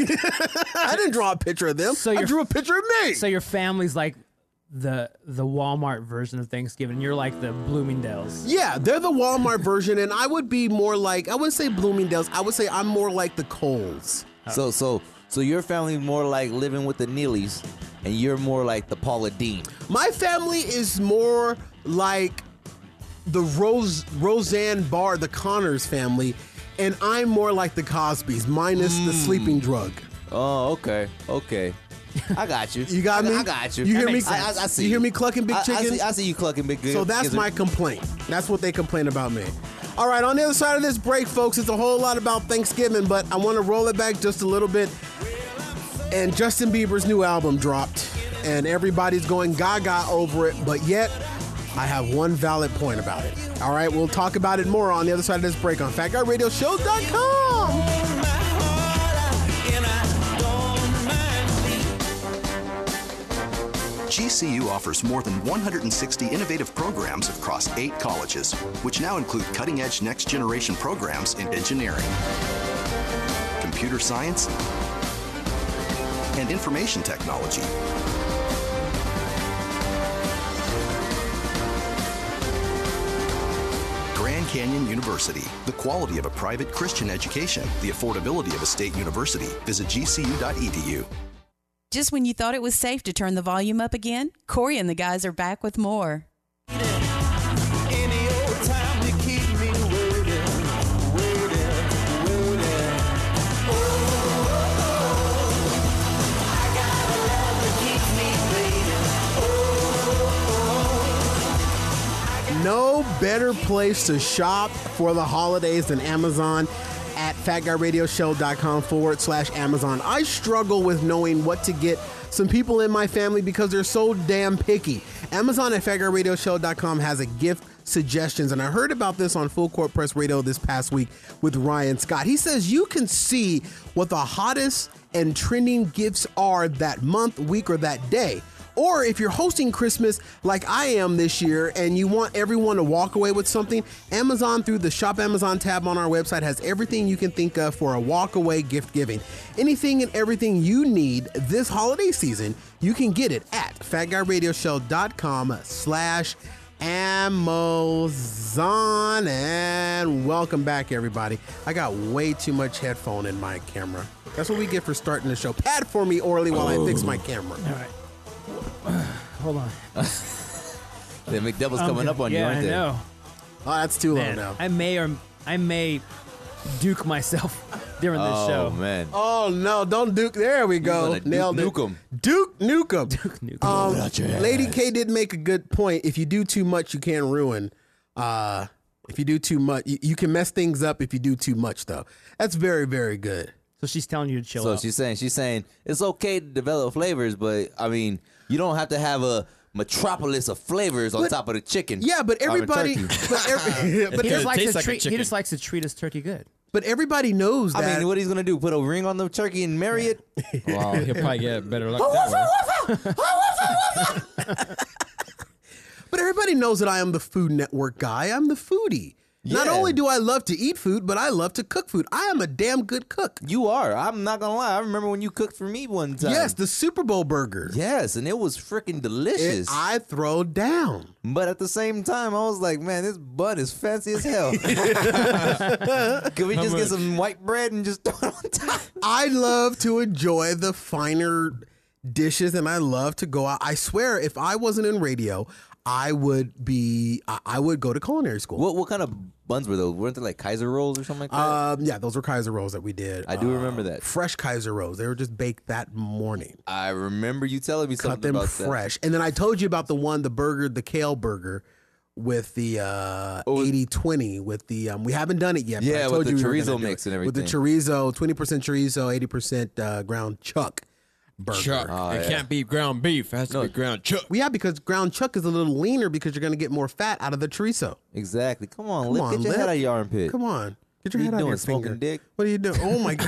I didn't draw a picture of them. So I drew a picture of me. So your family's like the the Walmart version of Thanksgiving. You're like the Bloomingdale's. Yeah, they're the Walmart version, and I would be more like, I wouldn't say Bloomingdale's. I would say I'm more like the Kohl's. So, so, so your family more like living with the Neelys, and you're more like the Paula Deen. My family is more like the Rose Roseanne Barr, the Connors family, and I'm more like the Cosbys, minus mm. the sleeping drug. Oh, okay, okay. I got you. You got I, me? I got you. You hear That me? makes sense. I, I see you hear me clucking big I, chickens? I see, I see you clucking big good. So that's gizzard. my complaint. That's what they complain about me. All right, on the other side of this break, folks, it's a whole lot about Thanksgiving, but I want to roll it back just a little bit. And Justin Bieber's new album dropped, and everybody's going gaga over it, but yet I have one valid point about it. All right, we'll talk about it more on the other side of this break on fat guy radio show dot com. G C U offers more than one hundred sixty innovative programs across eight colleges, which now include cutting-edge next-generation programs in engineering, computer science, and information technology. Grand Canyon University, the quality of a private Christian education, the affordability of a state university. Visit G C U dot E D U. Just when you thought it was safe to turn the volume up again, Corey and the guys are back with more. No better place to shop for the holidays than Amazon at fat guy radio show dot com forward slash Amazon. I struggle with knowing what to get some people in my family because they're so damn picky. Amazon at fat guy radio show dot com has a gift suggestions, and I heard about this on Full Court Press Radio this past week with Ryan Scott. He says you can see what the hottest and trending gifts are that month, week, or that day. Or if you're hosting Christmas like I am this year and you want everyone to walk away with something, Amazon through the Shop Amazon tab on our website has everything you can think of for a walk-away gift giving. Anything and everything you need this holiday season, you can get it at fat guy radio show dot com slash Amazon. And welcome back, everybody. I got way too much headphone in my camera. That's what we get for starting the show. Pad for me, Orly, while oh. I fix my camera. All right. Hold on. The McDevil's coming okay. up on yeah, you, aren't I they? know. Oh, that's too Man, low now. I may or I may duke myself during this oh, show. Oh man. Oh no! Don't Duke. There we go. Nailed Duke it. Nukem. Duke Nukem. Duke Nukem. Um, Lady K did make a good point. If you do too much, you can ruin. Uh, if you do too much, you, you can mess things up. If you do too much, though, that's very, very good. So she's telling you to chill So out. she's saying she's saying it's okay to develop flavors, but I mean you don't have to have a metropolis of flavors on But- top of the chicken. Yeah, but or the everybody, turkey. but, every, but, he, just ev- likes tastes to like a treat, he chicken. just likes to treat his turkey good. but everybody knows that. I mean, what he's gonna do? Put a ring on the turkey and marry it? Wow, he'll probably get better luck that way. But everybody knows that I am the Food Network guy. I'm the foodie. Not Yeah. only do I love to eat food, but I love to cook food. I am a damn good cook. You are. I'm not gonna lie. I remember when you cooked for me one time. Yes, the Super Bowl burger. Yes, and it was freaking It, delicious. I throw down. But at the same time, I was like, man, this bun is fancy as hell. Can we just get some white bread and just throw it on top? I love to enjoy the finer dishes, and I love to go out. I swear, if I wasn't in radio, I would be. I, I would go to culinary school. What what kind of buns were those? Weren't they like Kaiser rolls or something like that? Um, yeah, those were Kaiser rolls that we did. I do Uh, remember that. Fresh Kaiser rolls. They were just baked that morning. I remember you telling me Cut something them about fresh. And then I told you about the one, the burger, the kale burger with the uh, eighty twenty with the, um, we haven't done it yet. but Yeah, I with told the you we were chorizo gonna do mix it. and With the chorizo, twenty percent chorizo, eighty percent uh, ground chuck burger. Chuck. Oh, it yeah. can't be ground beef. It has to No. be ground chuck. Well, yeah, because ground chuck is a little leaner because you're going to get more fat out of the chorizo. Exactly. Come on, Come Lip. on, Get your Lip. head out of your armpit. Come on. Get your What head you out of doing, your smoking finger. dick? What are you doing? Oh, my God.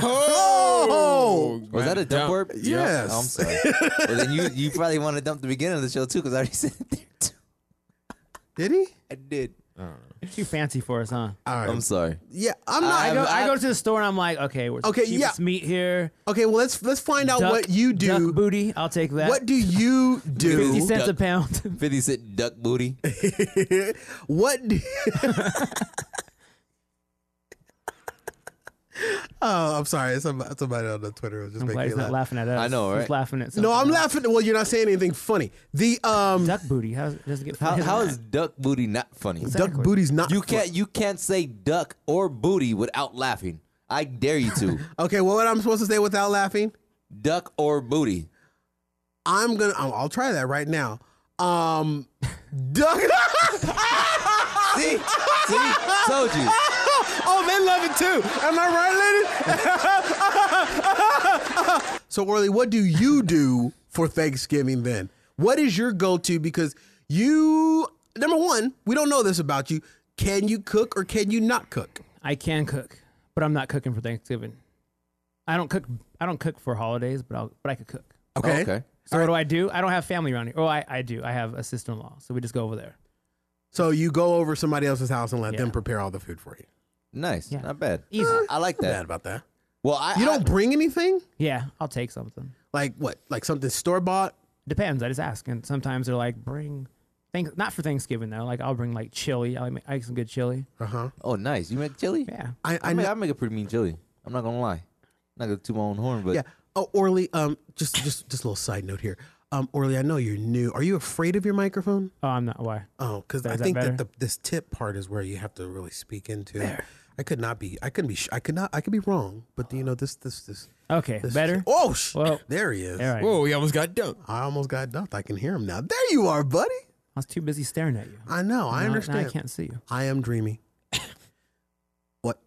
Oh! Was that a dump burp? Yes. Oh, I'm sorry. Well, then you, you probably want to dump the beginning of the show, too, because I already said it there, too. Did he? I did. Too fancy for us, huh? All right. I'm sorry. Yeah, I'm not. I, I- go, I- I go to the store and I'm like, okay, where's Okay, the cheapest yeah. meat here? Okay, well, let's let's find out Duck- what you do. Duck booty, I'll take that. What do you do? fifty cents a Duck. pound. fifty cent duck booty. What do Oh, I'm sorry. Somebody, somebody on the Twitter was just I'm making glad me he's not laugh. laughing at us. I know, He's right? laughing at No, something I'm else. laughing. Well, you're not saying anything funny. The um, Duck booty. How does it get How, funny? how is duck booty not funny? duck Exactly. booty's not. You fun. can't you can't say duck or booty without laughing. I dare you to. Okay, well, what I'm supposed to say without laughing? Duck or booty. I'm gonna. I'll, I'll try that right now. Um, duck. See? See? Told you. Oh, men love it too. Am I right, ladies? So, Orly, what do you do for Thanksgiving then? What is your go-to? Because you, number one, we don't know this about you. Can you cook or can you not cook? I can cook, but I'm not cooking for Thanksgiving. I don't cook. I don't cook for holidays, but I'll. But I could cook. Okay. Okay. So what do I do? I don't have family around here. Oh, I, I do. I have a sister-in-law, so we just go over there. So you go over somebody else's house and let Yeah. them prepare all the food for you. Nice. Yeah. Not bad. Easy. I like Not bad that. about that. Well, I You don't I, bring anything? Yeah, I'll take something. Like what? Like something store-bought? Depends. I just ask, and sometimes they're like, bring. Thank, not for Thanksgiving though. Like I'll bring like chili. I make, I make some good chili. Uh-huh. Oh, nice. You make chili? Yeah. I, I, I make, know. I make a pretty mean chili. I'm not gonna lie. Not gonna toot my own horn, but Yeah. Oh, Orly, um, just just just a little side note here. Um, Orly, I know you're new. Are you afraid of your microphone? Oh, I'm not. Why? Oh, because Is I that think better? that the, this tip part is where you have to really speak into. I could not be. I couldn't be. sh- I could not. I could be wrong. But you know this. This. This. Okay, this better. Oh, sh- Well, there he is. all right. Whoa, we almost got dumped. I almost got dumped. I can hear him now. There you are, buddy. I was too busy staring at you. I know. I Now- understand. Now I can't see you. I am dreamy. What?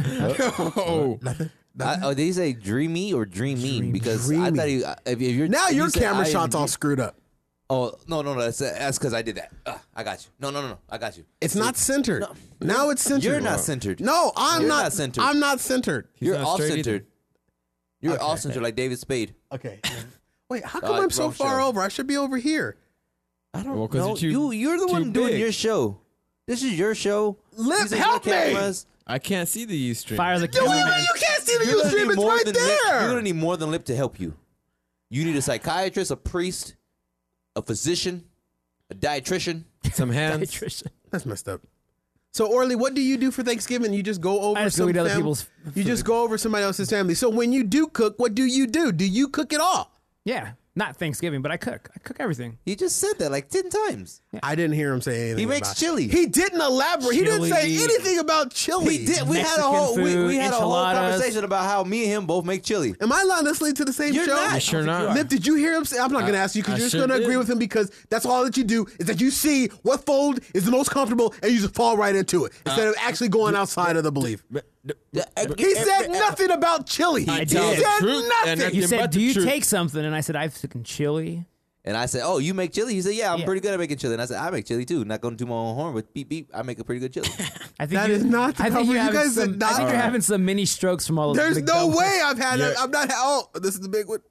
Oh, Nothing. I, oh, did he say dreamy or dreamy? Dreamy. Because Dreamy. I thought he. uh, If, if you're Now if your you said camera I am shot's all dream- screwed up. Oh no no no! That's that's because I did that. Uh, I got you. No no no no! I got you. It's See, not centered. No. Now it's centered. You're not centered. No, I'm You're not, not centered. I'm not centered. He's You're not off straight either. centered. You're Okay. off centered like David Spade. Okay. Wait, how come Uh, I'm so wrong far show. over? I should be over here. I don't Well, 'cause know. you're too- you you're the too one doing big. your show. This is your show. Lip, These are help your me. cameras. I can't see the Ustream. Fire the Dude, you cameraman. can't see the You're gonna Ustream. need It's more right than there. Lip. You're gonna need more than Lip to help you. You need a psychiatrist, a priest, a physician, a dietitian. Some hands. Dietitian. That's messed up. So, Orly, what do you do for Thanksgiving? You just go over I just go some eat other fam- people's You just food. go over somebody else's family. So when you do cook, what do you do? Do you cook it all? Yeah. Not Thanksgiving, but I cook. I cook everything. He just said that like ten times. I didn't hear him say anything. He makes about chili. It. He didn't elaborate. He didn't say Chili. anything about chili. He did. We Mexican had a whole we, food, we had a whole enchiladas. conversation about how me and him both make chili. Am I not listening to the same You're show? not. You sure not. Nip, did you hear him say? I'm not going to ask you because I you're just sure going to agree did. with him because that's all that you do is that you see what fold is the most comfortable and you just fall right into it instead of actually going outside of the belief. He said nothing about chili. I He did. said The truth and nothing. nothing You said, but "Do the you truth." take something?" And I said, "I've taken chili." And I said, "Oh, you make chili?" He said, "Yeah, I'm Yeah. pretty good at making chili." And I said, "I make chili too. Not going to do my own horn, but beep beep, I make a pretty good chili." I think That you, is not the I think cover. you're You having guys some, did not- I think you're Alright. having some mini strokes from all. There's the no gum- way I've had. Yeah. A, I'm not. Oh, this is the big one.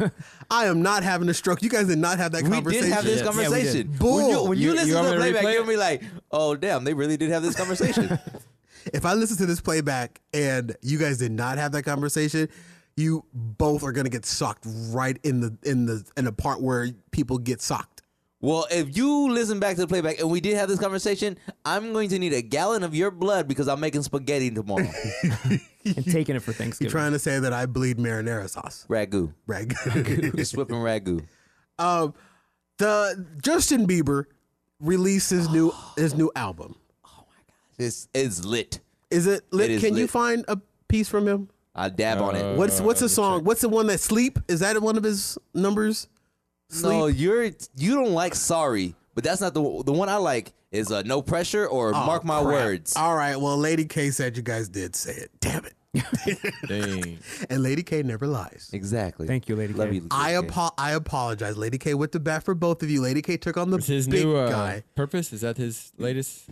I am not having a stroke. You guys did not have that We conversation. did have this Yes. conversation. Yeah, we did. when you, when you, You- listen you to want the me to playback, replay you'll it? be like, "Oh, damn, they really did have this conversation." If I listen to this playback and you guys did not have that conversation, you both are gonna get socked right in the in the in the part where people get socked. Well, if you listen back to the playback and we did have this conversation, I'm going to need a gallon of your blood because I'm making spaghetti tomorrow. and taking it for You're Thanksgiving. trying to say that I bleed marinara sauce. Ragu. Ragu. Just whipping ragu. um, the Justin Bieber released his new his new album. It's, it's lit. Is it lit? It is Can you lit. find a piece from him? I dab on it. What's what's the song? What's the one that Sleep? Is that one of his numbers? Sleep. No, you're you don't like Sorry, but that's not the the one I like. Is uh, No Pressure or Oh, Mark My crap. Words. All right. Well, Lady K said you guys did say it. Damn it. Dang. And Lady K never lies. Exactly. Thank you, Lady Love K. you. I Lady K. apo- I apologize. Lady K went to bat for both of you. Lady K took on the What's his big new uh, guy. purpose? Is that his latest?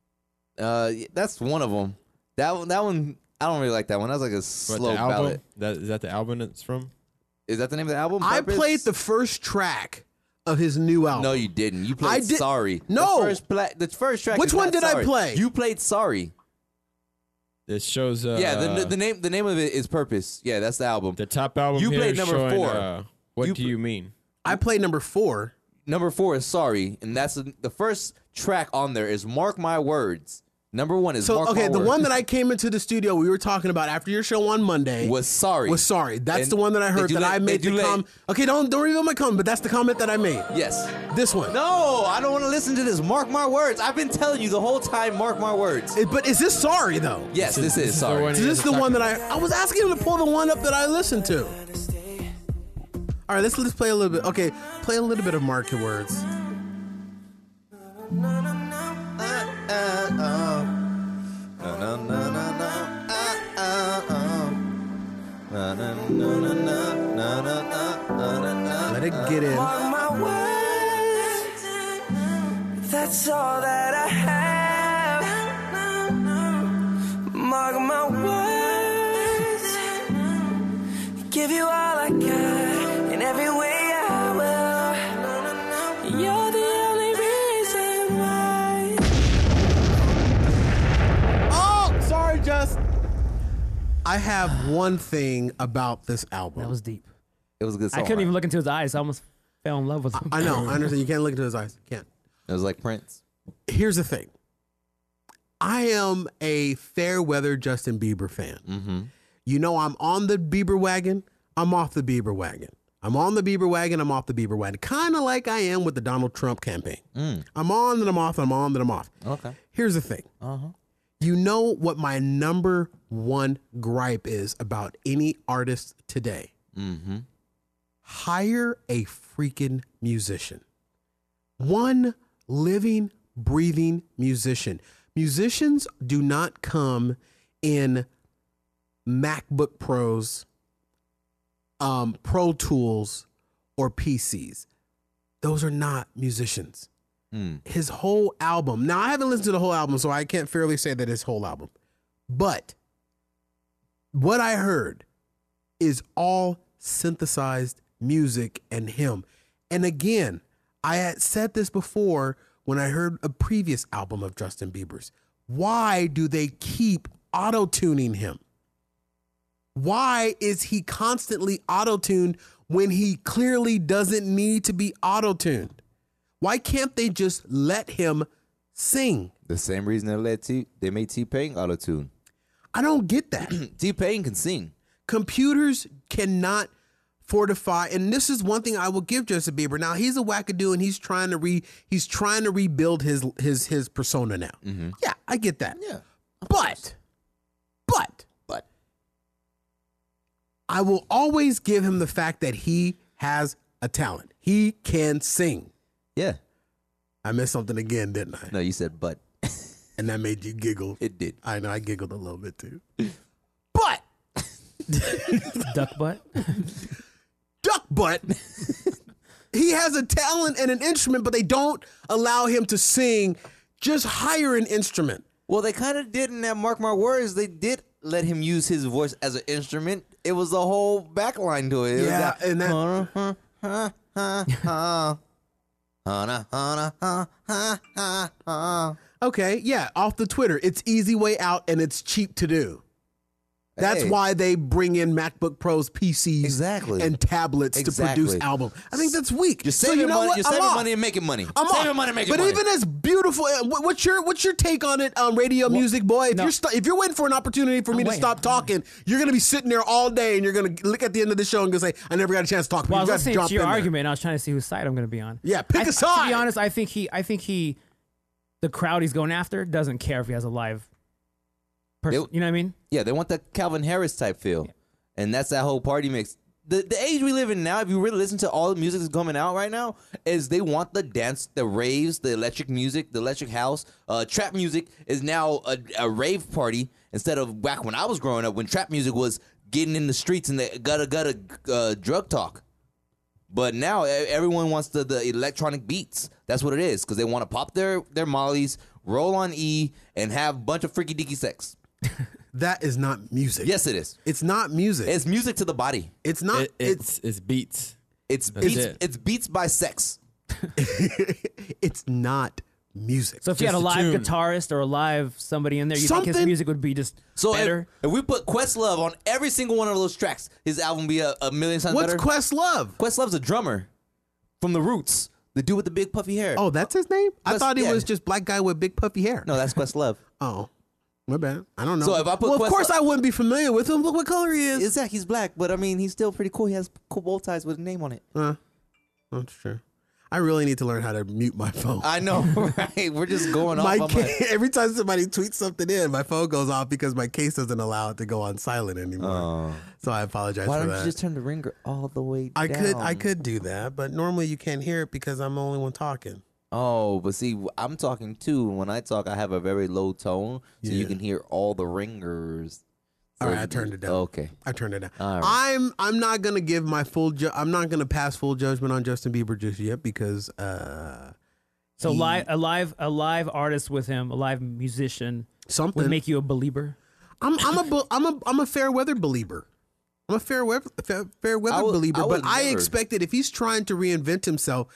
Uh, that's one of them. That one. That one. I don't really like that one. That was like a What, slow the album? ballad. That is that the album it's from? Is that the name of the album? I Purpose? played the first track of his new album. No, you didn't. You played I did- Sorry. No. The first, pla- the first track. Which is one not did I Sorry. play? You played Sorry. It shows. Uh, yeah. The, the name. The name of it is Purpose. Yeah, that's the album. the top album. You here played number showing, four. Uh, what You do pl- you mean? I played number four. Number four is Sorry, and that's the, the first track on there is Mark My Words. Number one is So Mark okay, My the Words. one that I came into the studio we were talking about after your show on Monday was Sorry. was sorry. That's And the one that I did heard you that let- I made did you the let- comment. Okay, don't don't reveal my comment, but that's the comment that I made. Yes. This one. No, I don't want to listen to this. Mark My Words. I've been telling you the whole time. Mark My Words. It- but is this sorry though? Yes, this, This is is the Sorry. one- So this is the one that I I was asking him to pull the one up that I listened to. All right, let's let's play a little bit. Okay, play a little bit of Mark Your Words. Let it get in. Mark my words, that's all that I have. Mark my words, give you all I got in every way I will. You're the only reason why. Oh, sorry, Just. I have one thing about this album. That was deep. It was a good song. I couldn't right? even look into his eyes. I almost fell in love with him. I know. I understand. You can't look into his eyes. You can't. It was like Prince. Here's the thing. I am a fair weather Justin Bieber fan. Mm-hmm. You know, I'm on the Bieber wagon. I'm off the Bieber wagon. I'm on the Bieber wagon. I'm off the Bieber wagon. Kind of like I am with the Donald Trump campaign. Mm. I'm on, then I'm off, then I'm on, then I'm off. Okay. Here's the thing. Uh-huh. You know what my number one gripe is about any artist today? Mm-hmm. Hire a freaking musician. One living, breathing musician. Musicians do not come in MacBook Pros, um, Pro Tools, or P Cs. Those are not musicians. Mm. His whole album. Now, I haven't listened to the whole album, so I can't fairly say that his whole album. But what I heard is all synthesized music and him. And again, I had said this before when I heard a previous album of Justin Bieber's. Why do they keep auto-tuning him? Why is he constantly auto-tuned when he clearly doesn't need to be auto-tuned? Why can't they just let him sing? The same reason they let T they made T-Pain auto-tune. I don't get that. T-Pain can sing. Computers cannot fortify. And this is one thing I will give Justin Bieber. Now he's a wackadoo, and he's trying to re he's trying to rebuild his his his persona now. Mm-hmm. Yeah, I get that. Yeah, but but but I will always give him the fact that he has a talent. He can sing. Yeah. I missed something again, didn't I? No, you said but. And that made you giggle. It did. I know, I giggled a little bit too. But duck butt. Duck butt. He has a talent and an instrument, but they don't allow him to sing. Just hire an instrument. Well, they kind of did in that Mark My Words. They did let him use his voice as an instrument. It was a whole backline to it. It Yeah, was that, and that- "Huh, huh, huh, huh, huh. Hana, hana, ha, ha, ha, ha." Okay, yeah, off the Twitter. It's easy way out and it's cheap to do. That's Hey. why they bring in MacBook Pros, P Cs, Exactly. and tablets Exactly. to produce albums. I think that's weak. You're So saving you know money. what? You're I'm saving off. money and making money. I'm saving off. money and making but money. even as beautiful, uh, what- what's your what's your take on it, um, radio music boy? If no. you're st- if you're waiting for an opportunity for me I'm to waiting. stop talking, you're gonna be sitting there all day, and you're gonna look at the end of the show and go say, "I never got a chance to talk." Well, I you was got to listening jump to your in there. argument, and I was trying to see whose side I'm going to be on. Yeah, pick I, a To side. be honest, I think he, I think he, the crowd he's going after doesn't care if he has a live person. They- You know what I mean? Yeah, they want the Calvin Harris type feel. And that's that whole party mix. The the age we live in now, if you really listen to all the music that's coming out right now, is they want the dance, the raves, the electric music, the electric house. Uh, trap music is now a, a rave party instead of back when I was growing up when trap music was getting in the streets and the gutter gutter uh, drug talk. But now e- everyone wants the, the electronic beats. That's what it is because they want to pop their, their mollies, roll on E, and have a bunch of freaky deaky sex. That is not music. Yes, it is. It's not music. It's music to the body. It's not. It- it's it's it's beats. It's That's beats. it. It's beats by sex. it's not music. So if you had a Just a live tune. guitarist or a live somebody in there, you think his Something- music would be just So if, better? if we put Questlove on every single one of those tracks, his album be a, a million times What's better. Questlove? Questlove's a drummer from the Roots, the dude with the big puffy hair. Oh, that's his name? I Quest- thought he yeah. was just black guy with big puffy hair. No, that's Questlove. Oh, my bad. I don't know. So if I put well, of Questlove- course I wouldn't be familiar with him. Look what color he is. Exactly, he's black, but I mean, he's still pretty cool. He has cool bow ties with a name on it. Uh, that's true. I really need to learn how to mute my phone. I know, right? We're just going my off. on ca- every time somebody tweets something in, my phone goes off because my case doesn't allow it to go on silent anymore. Oh. So I apologize Why for don't that. you just turn the ringer all the way down? I could I could do that, but normally you can't hear it because I'm the only one talking. Oh, but see, I'm talking too. When I talk, I have a very low tone, so you Yeah. can hear all the ringers. So All right, I you- turned it down. Okay. I turned it down. All right. I'm I'm not gonna give my full. Ju- I'm not gonna pass full judgment on Justin Bieber just yet because. Uh, So he- live, a live, a live artist with him, a live musician, something would make you a believer. I'm I'm a bu- I'm a I'm a fair weather believer. I'm a fair weather fair, fair weather I would- believer, I but would I never. expected if he's trying to reinvent himself,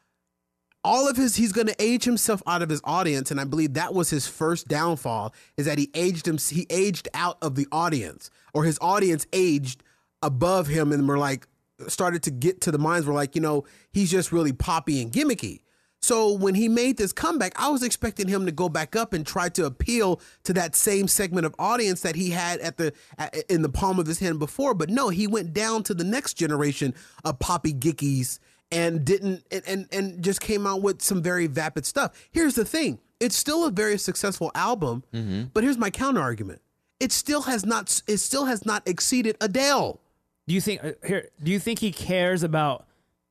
all of his he's going to age himself out of his audience, and I believe that was his first downfall is that he aged him he aged out of the audience, or his audience aged above him, and were like started to get to the minds were like, you know, he's just really poppy and gimmicky. So when he made this comeback, I was expecting him to go back up and try to appeal to that same segment of audience that he had at the at, in the palm of his hand before. But no, he went down to the next generation of poppy gickies and didn't and, and and just came out with some very vapid stuff. Here's the thing: it's still a very successful album, but here's my counter argument: it still has not it still has not exceeded Adele. Do you think uh, here? Do you think he cares about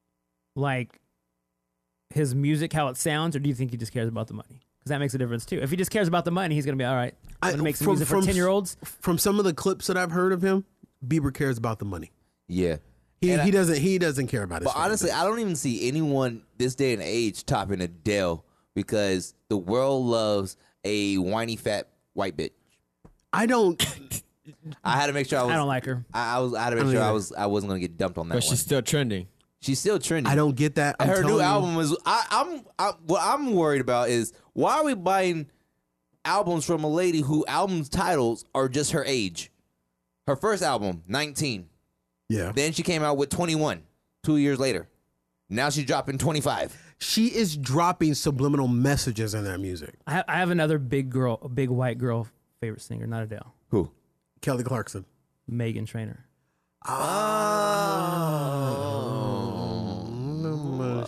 like his music, how it sounds, or do you think he just cares about the money? Because that makes a difference too. If he just cares about the money, he's gonna be all right. I'm gonna make some music for ten year olds. From some of the clips that I've heard of him, Bieber cares about the money. Yeah. He, And he I- doesn't he doesn't care about it. But honestly, I don't even see anyone this day and age topping Adele because the world loves a whiny fat white bitch. I don't. I had to make sure I was. I don't like her. I, I was. I had to I make don't sure I either. was. I wasn't gonna get dumped on that But one. she's still trending. She's still trending. I don't get that. I'm her telling new you. album is. I, I'm. I, what I'm worried about is why are we buying albums from a lady who album titles are just her age? Her first album, nineteen. Yeah. Then she came out with twenty-one. Two years later, now she's dropping twenty-five. She is dropping subliminal messages in that music. I have, I have another big girl, a big white girl favorite singer, not Adele. Who? Kelly Clarkson. Megan Trainor. Oh.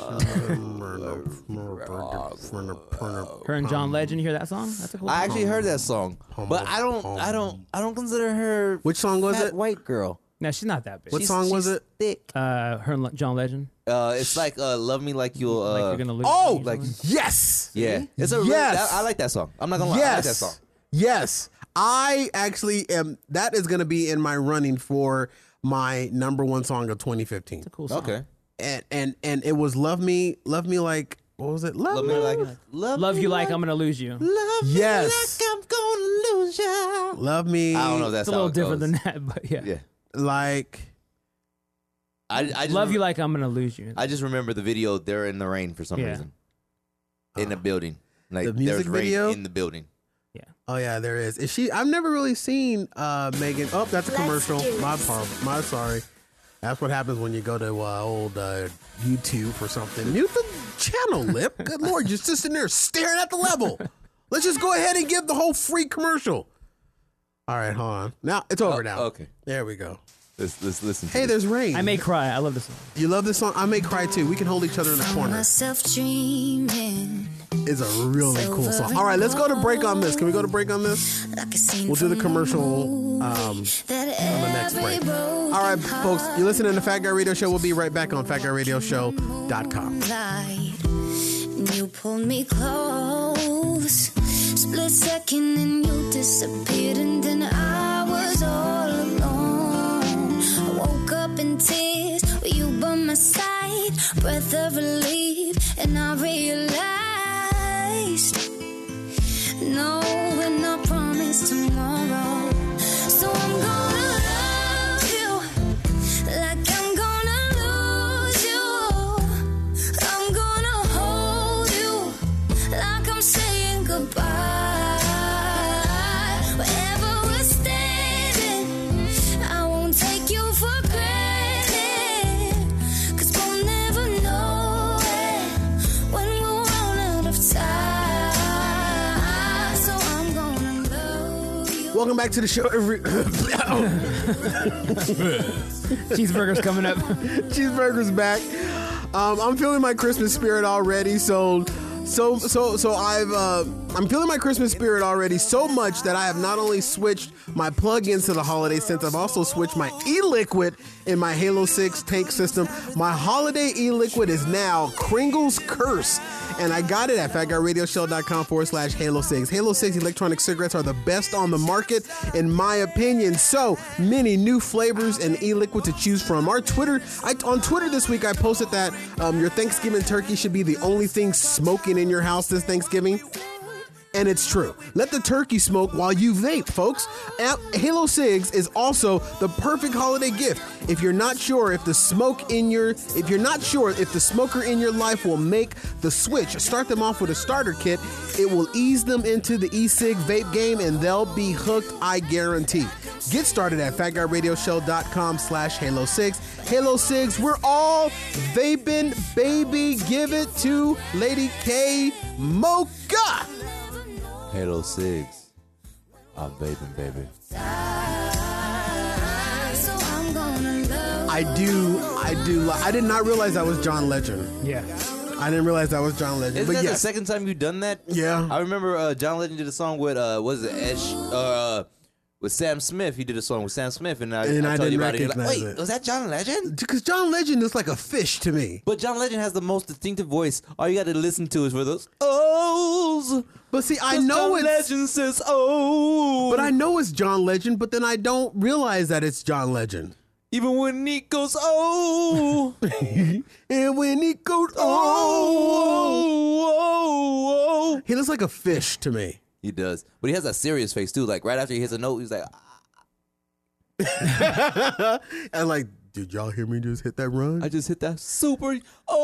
Her and John Legend, you hear that song? That's a cool I song. actually heard that song, but I don't, I don't, I don't consider her. Which song was fat it? White girl. No, she's not that big. What She's- song was she's it? Thick. Uh, her and Le- John Legend. Uh, it's like uh, "Love Me Like You'll." Uh, Like You're Gonna Lose Oh, Me or like something? yes. yeah, it's a really, Yes. I, I like that song. I'm not gonna lie, Yes. I like that song. Yes. I actually am. That is going to be in my running for my number one song of twenty fifteen. It's a cool song. Okay, And and and it was "Love Me, Love Me Like." What was it? Love, love me me like, Love, love, you me like I'm gonna lose you. love Yes. me like I'm gonna lose ya. Love me. I don't know if that's It's a little how it different goes. than that, but yeah. Yeah, Like. I, I just Love rem- you like I'm gonna lose you. I just remember the video. They're in the rain for some Yeah. reason, in the building. Like The music there's rain video? in the building. Oh yeah, there is. Is she? I've never really seen uh, Megan. Oh, that's a Let's commercial. do My this. part. My sorry. That's what happens when you go to uh, old uh, YouTube or something. Mute the channel, Lip. Good lord, you're just sitting there staring at the level. Let's just go ahead and give the whole free commercial. All right, hold on. Now it's over Oh, now. okay. There we go. Let's let's listen. To Hey, this. there's rain. I may cry. I love this song. You love this song? I may cry too. We can hold each other in the corner. Myself dreaming It's a really cool song. All right, let's go to break on this. Can we go to break on this? like a scene We'll do the from commercial um, that on the next break. every broken All right, folks, you're listening to Fat Guy Radio Show. We'll be right back on fat guy radio show dot com. light. You pulled me close. Split second and you disappeared, and then I was all alone. I woke up in tears with you by my side, breath of relief, and I realized no, we're not promised tomorrow. So I'm gonna love you like I'm gonna lose you. I'm gonna hold you like I'm saying goodbye. Wherever we're standing, I won't take you for granted, 'cause we'll never know it when we're all out of time. So I'm gonna love you. Welcome back to the show. Every Cheeseburger's coming up. Cheeseburger's back. Um, I'm feeling my Christmas spirit already. So, so, so, so I've uh, I'm feeling my Christmas spirit already so much that I have not only switched my plug-ins to the holiday scents, I've also switched my e-liquid in my Halo six tank system. My holiday e-liquid is now Kringle's Curse. And I got it at fat guy radio show dot com forward slash Halo six. Halo six electronic cigarettes are the best on the market, in my opinion. So many new flavors and e-liquid to choose from. Our Twitter, I, on Twitter this week, I posted that um, your Thanksgiving turkey should be the only thing smoking in your house this Thanksgiving. And it's true. Let the turkey smoke while you vape, folks. At Halo Cigs is also the perfect holiday gift. If you're not sure if the smoke in your, if you're not sure if the smoker in your life will make the switch, start them off with a starter kit. It will ease them into the e-cig vape game, and they'll be hooked, I guarantee. Get started at fat guy radio show dot com slash Halo six. Halo six, we're all vaping, baby. Give it to Lady K Mocha. Halo six. I'm vaping, baby. So I'm gonna love I do, I do. li- I did not realize that was John Legend. Yeah. I didn't realize that was John Legend. Isn't but that the yes, second time you've done that? Yeah. I remember uh, John Legend did a song with, uh, what is it, Esh, uh, with Sam Smith. He did a song with Sam Smith, and I, And I, I told you didn't about it. You're like, recognize wait, it. was that John Legend? because John Legend is like a fish to me. But John Legend has the most distinctive voice. All you got to listen to is for those ohs. But see, I 'Cause know John it's, Legend says oh. but I know it's John Legend. But then I don't realize that it's John Legend. Even when he goes oh. And when he goes, oh, oh, oh, oh. he looks like a fish to me. He does. But he has that serious face, too. Like, right after he hits a note, he's like, And like, did y'all hear me just hit that run? I just hit that super. Oh,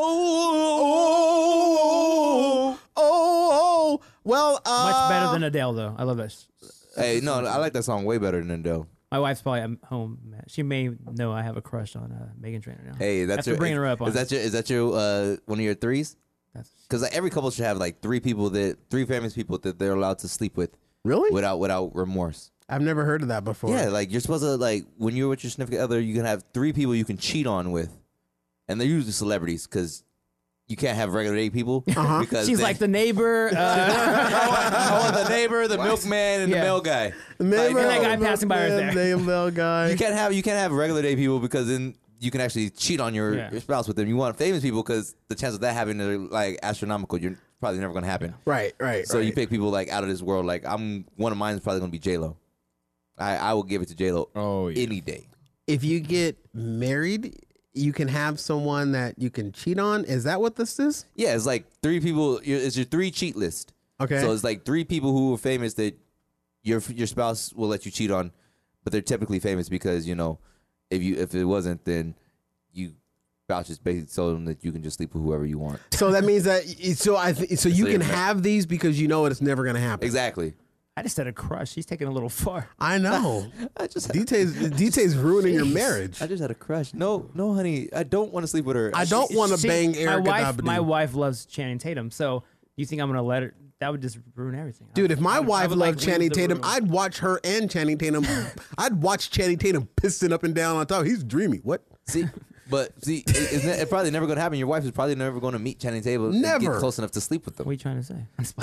oh, oh, oh. Well, uh, Much better than Adele, though. I love that. Hey, no, I like that song way better than Adele. My wife's probably at home. She may know I have a crush on uh, Megan Trainor now. Hey, that's After your, bringing her up on Is that your? Is that your? Uh, one of your threes? Because like, every couple should have like three people that three famous people that they're allowed to sleep with. Really? Without without remorse. I've never heard of that before. Yeah, like you're supposed to like when you're with your significant other, you can have three people you can cheat on with, and they're usually celebrities because you can't have regular day people. Uh-huh. Because She's they- like the neighbor. Uh, I, want, I want the neighbor, the milkman, and Yeah. the mail guy. Neighbor, and that guy passing by right there. Name mail guy. You can't have you can't have regular day people because then you can actually cheat on your, Yeah. your spouse with them. You want famous people because the chance of that happening are like astronomical. You're probably never going to happen. Right, right. So right. you pick people like out of this world. Like I'm one of mine is probably going to be J Lo. I I will give it to J Lo Oh, yeah. any day. If you get married, you can have someone that you can cheat on. Is that what this is? Yeah, it's like three people. It's your three cheat list. Okay. So it's like three people who are famous that your your spouse will let you cheat on, but they're typically famous because you know if you if it wasn't, then you spouse just basically told them that you can just sleep with whoever you want. So that means that so I th- so you So can you're- have these because you know it's never going to happen. Exactly. I just had a crush. He's taking it a little far. I know. I just details details ruining your marriage. I just had a crush. No, no, honey, I don't want to sleep with her. I don't want to See, bang my Erica wife, Dabadoo. my wife loves Channing Tatum. So you think I'm gonna let her? That would just ruin everything. Dude, if my I would- I wife would, loved like, Channing leave the Tatum, room. I'd watch her and Channing Tatum. I'd watch Channing Tatum pissing up and down on top. He's dreamy. What? See, but see, it, it's, ne- it's probably never going to happen. Your wife is probably never going to meet Channing Tatum and Never. get close enough to sleep with them. What are you trying to say?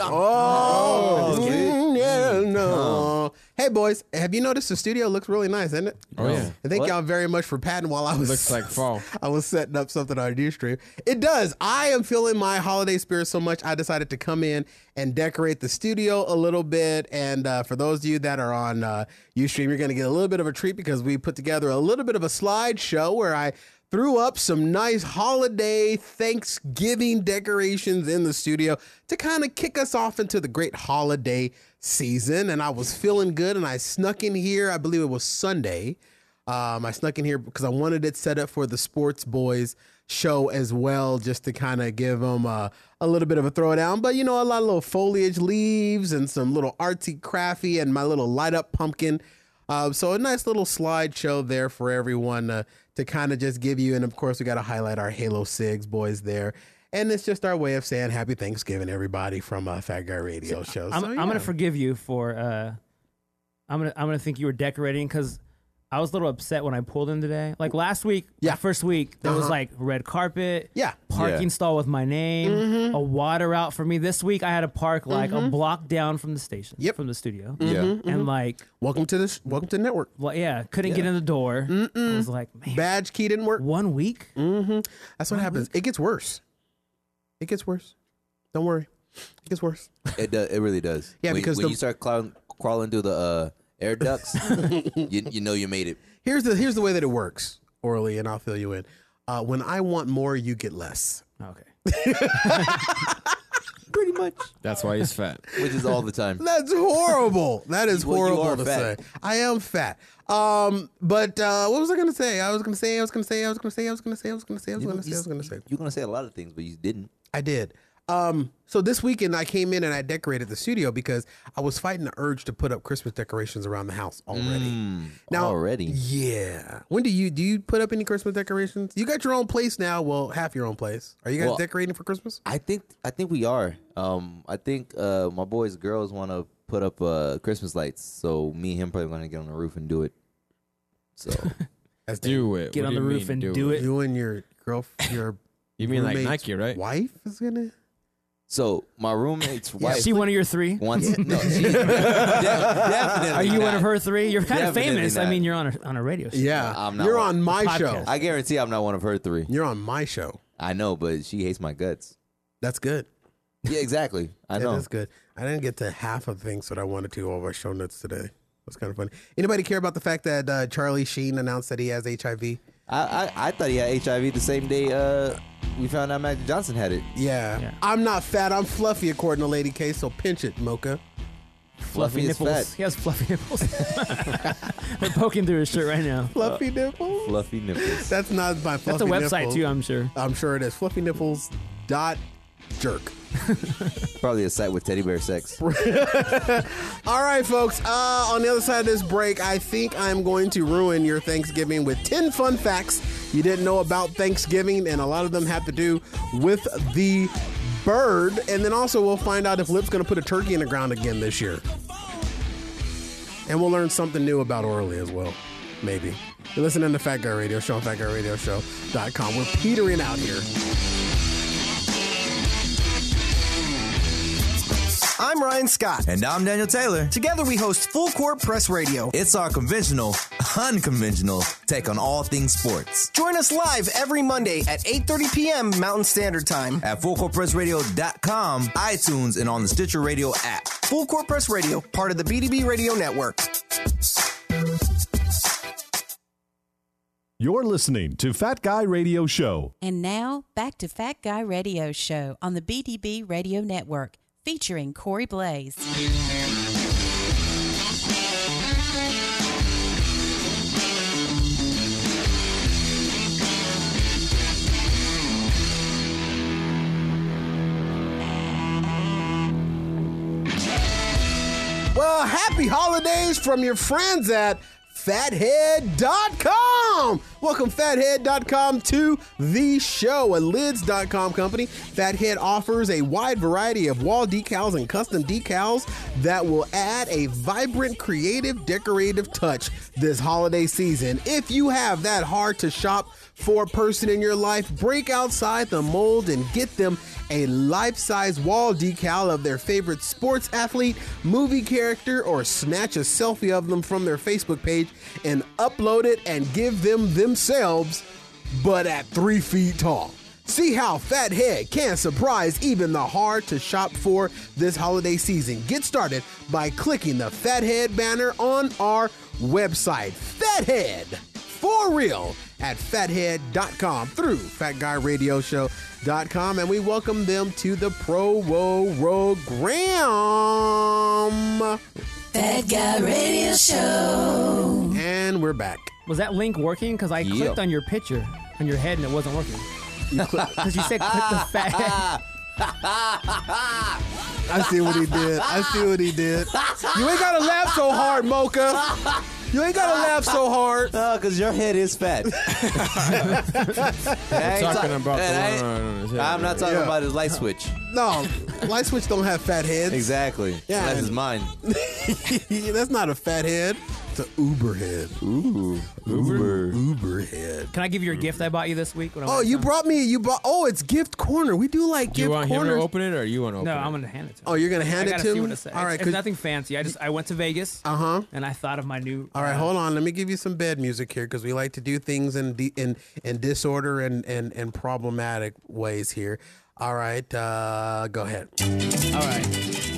Oh, just kidding. mm, yeah, no. Hey, boys, have you noticed the studio looks really nice, isn't it? Oh, yeah. And thank What? y'all very much for patting while I was. Looks like fall. I was setting up something on Ustream. It does. I am feeling my holiday spirit so much. I decided to come in and decorate the studio a little bit. And uh, for those of you that are on uh, Ustream, you're going to get a little bit of a treat because we put together a little bit of a slideshow where I threw up some nice holiday Thanksgiving decorations in the studio to kind of kick us off into the great holiday season. And I was feeling good, and I snuck in here. I believe it was Sunday. Um, I snuck in here because I wanted it set up for the Sports Boys show as well, just to kind of give them uh, a little bit of a throwdown. But, you know, a lot of little foliage leaves and some little artsy crafty and my little light up pumpkin. Uh, so a nice little slideshow there for everyone uh, to kind of just give you. And of course, we got to highlight our Halo Sigs boys there. And it's just our way of saying happy Thanksgiving, everybody, from uh, Fat Guy Radio Show. I'm, So, I'm yeah. gonna forgive you for. Uh, I'm gonna I'm gonna think you were decorating because I was a little upset when I pulled in today. Like last week, Yeah. the first week, there was Uh-huh. like red carpet, Yeah. parking Yeah. stall with my name, Mhm. a water out for me. This week, I had to park like a Mhm. block down from the station, Yep. from the studio. Yeah. Mhm, And mhm. like, welcome to this. Welcome to the network. well, yeah, couldn't get Yeah. in the door. Mm-mm. I was like, man, Badge key didn't work. one week. Mm-hmm. That's what One happens. It gets worse. It gets worse. Don't worry. It gets worse. It does. It really does. Yeah, when, because when the- you start crawling, crawling through the uh, air ducts, you, you know you made it. Here's the here's the way that it works, Orly, and I'll fill you in. Uh, when I want more, you get less. Okay. Pretty much. That's why he's fat. Which is all the time. That's horrible. That is Well, you horrible are to fat. say. I am fat. Um, but uh, what was I gonna say? I was gonna say. I was gonna say. I was gonna say. I was gonna say. I was gonna say. I was You- gonna say. I you- was gonna say. You're gonna say a lot of things, but you didn't. I did. Um, so this weekend I came in and I decorated the studio because I was fighting the urge to put up Christmas decorations around the house already. Mm, Now, already. Yeah. When do you do you put up any Christmas decorations? You got your own place now. Well, half your own place. Are you guys Well, decorating for Christmas? I think I think we are. Um, I think uh, my boys' girls want to put up uh, Christmas lights, so me and him probably gonna get on the roof and do it. So That's Do it. Get What on do the you roof mean, and do it. You and your girl, your You mean like roommate's Nike, right? wife is gonna. so my roommate's wife Is she one of your three? wants no, she, de- definitely. Are you one of not. her three? You're kind of Definitely famous. I not. mean, you're on a on a radio show. Yeah, I'm not you're one- on my podcast. show. I guarantee I'm not one of her three. You're on my show. I know, but she hates my guts. That's good. Yeah, exactly. I know. That's good. I didn't get to half of the things that I wanted to over our show notes today. That's kind of funny. Anybody care about the fact that uh, Charlie Sheen announced that he has H I V? I, I I thought he had H I V the same day uh, we found out Magic Johnson had it. Yeah. Yeah. I'm not fat. I'm fluffy, according to Lady K. So pinch it, Mocha. Fluffy is nipples. fat. He has fluffy nipples. They're poking through his shirt right now. Fluffy nipples. Fluffy nipples. That's not my fluffy That's a website nipples. too, I'm sure. I'm sure it is. Fluffy nipples dot jerk. Probably a site with teddy bear sex. All right, folks. Uh, on the other side of this break, I think I'm going to ruin your Thanksgiving with ten fun facts you didn't know about Thanksgiving, and a lot of them have to do with the bird. And then also we'll find out if Lip's going to put a turkey in the ground again this year. And we'll learn something new about Orly as well. Maybe. You're listening to Fat Guy Radio Show on fat guy radio show dot com. We're petering out here. I'm Ryan Scott. And I'm Daniel Taylor. Together we host Full Court Press Radio. It's our conventional, unconventional take on all things sports. Join us live every Monday at eight thirty p.m. Mountain Standard Time. At full court press radio dot com, iTunes, and on the Stitcher Radio app. Full Court Press Radio, part of the B D B Radio Network. You're listening to Fat Guy Radio Show. And now, back to Fat Guy Radio Show on the B D B Radio Network, featuring Corey Blaze. Well, happy holidays from your friends at fathead dot com. Welcome, fathead dot com, to the show, a lids dot com company. Fathead offers a wide variety of wall decals and custom decals that will add a vibrant, creative, decorative touch this holiday season. If you have that hard to shop for person in your life, break outside the mold and get them a life-size wall decal of their favorite sports athlete, movie character, or snatch a selfie of them from their Facebook page and upload it and give them themselves, but at three feet tall. See how Fathead can surprise even the hard to shop for this holiday season. Get started by clicking the Fathead banner on our website. Fathead, for real, at fathead dot com through fat guy radio show dot com, and we welcome them to the program. Fat Guy Radio Show. And we're back. Was that link working? Because I Yep. clicked on your picture on your head and it wasn't working. Because you said click the fat head. I see what he did. I see what he did. You ain't gotta laugh so hard, Mocha. You ain't gotta laugh so hard. No, because your head is fat. We're talking about the I one on his head. I'm not talking Yeah. about his light switch. No, light switch don't have fat heads. Exactly. Yeah. That's his mine. That's not a fat head. It's an Uber head. Ooh, Uber. Uber head. Can I give you your gift I bought you this week? When I Oh, went you down? brought me. You bought. Oh, it's gift corner. We do like Do you gift want him corners. to open it or you want to open No, it? I'm gonna hand it to him. Oh, you're gonna hand I it gotta to see him. what it says. All right, It's, 'cause- it's nothing fancy. I just I went to Vegas. Uh huh. And I thought of my new. All right, uh, hold on. Let me give you some bed music here because we like to do things in de- in in disorder and and and problematic ways here. All right, uh, go ahead. All right.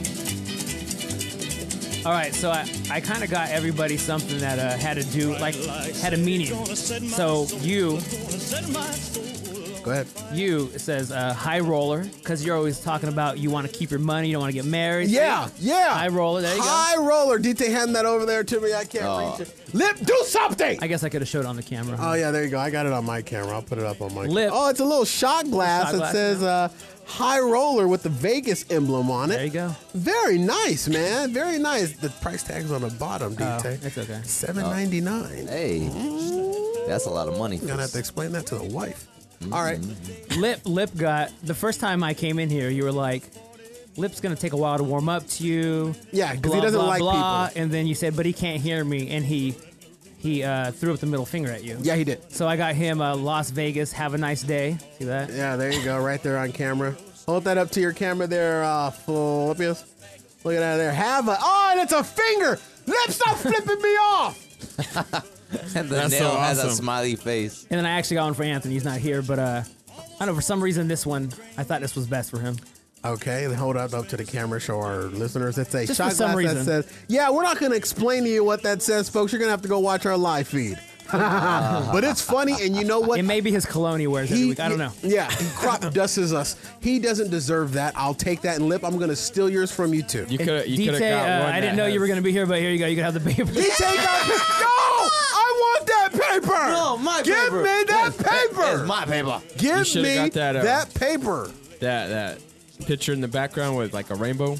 All right, so I, I kind of got everybody something that uh, had to do, like, had a meaning. So you, Go ahead. you, it says uh, high roller, because you're always talking about you want to keep your money, you don't want to get married. Yeah, yeah. High roller, there you High roller. D T, hand that over there to me. I can't Oh. reach it. Lip, do something. go. I guess I could have showed it on the camera. Oh yeah, there you go. I got it on my camera. I'll put it up on my. Lip. Oh, it's a little shot glass Shot that glass, says uh, "High Roller" with the Vegas emblem on it. There you go. Very nice, man. Very nice. The price tag's on the bottom, D T. Oh, it's okay. Seven ninety nine. Hey, that's a lot of money. You're gonna have to explain that to the wife. All right. Lip, Lip got, the first time I came in here, you were like, Lip's going to take a while to warm up to you. Yeah, 'cause he blah, doesn't blah, like blah. people. And then you said, but he can't hear me. And he he uh, threw up the middle finger at you. Yeah, he did. So I got him uh, Las Vegas, have a nice day. See that? Yeah, there you go, right there on camera. Hold that up to your camera there, uh, Philippius. Look at that there. Have a, oh, and it's a finger. Lip, stop flipping me off. And the That's nail so has a awesome. smiley face. And then I actually got one for Anthony. He's not here, but uh, I don't know, for some reason, this one, I thought this was best for him. Okay, then hold up up to the camera, show our listeners. It's a Just shot for some glass that reason. says, yeah, we're not going to explain to you what that says, folks. You're going to have to go watch our live feed. But it's funny, and you know what? It may be his cologne he wears every week. I don't know. Yeah, he crop dusts us. He doesn't deserve that. I'll take that. And Lip, I'm going to steal yours from you, too. You could you D could T, have got uh, one. I didn't that know you were has- going to be here, but here you go. You can have the paper. D T got No! I want that paper! No, my Give paper. me that It's- paper! It's my paper. Give You should've me got that, uh, that paper. that that picture in the background with like a rainbow.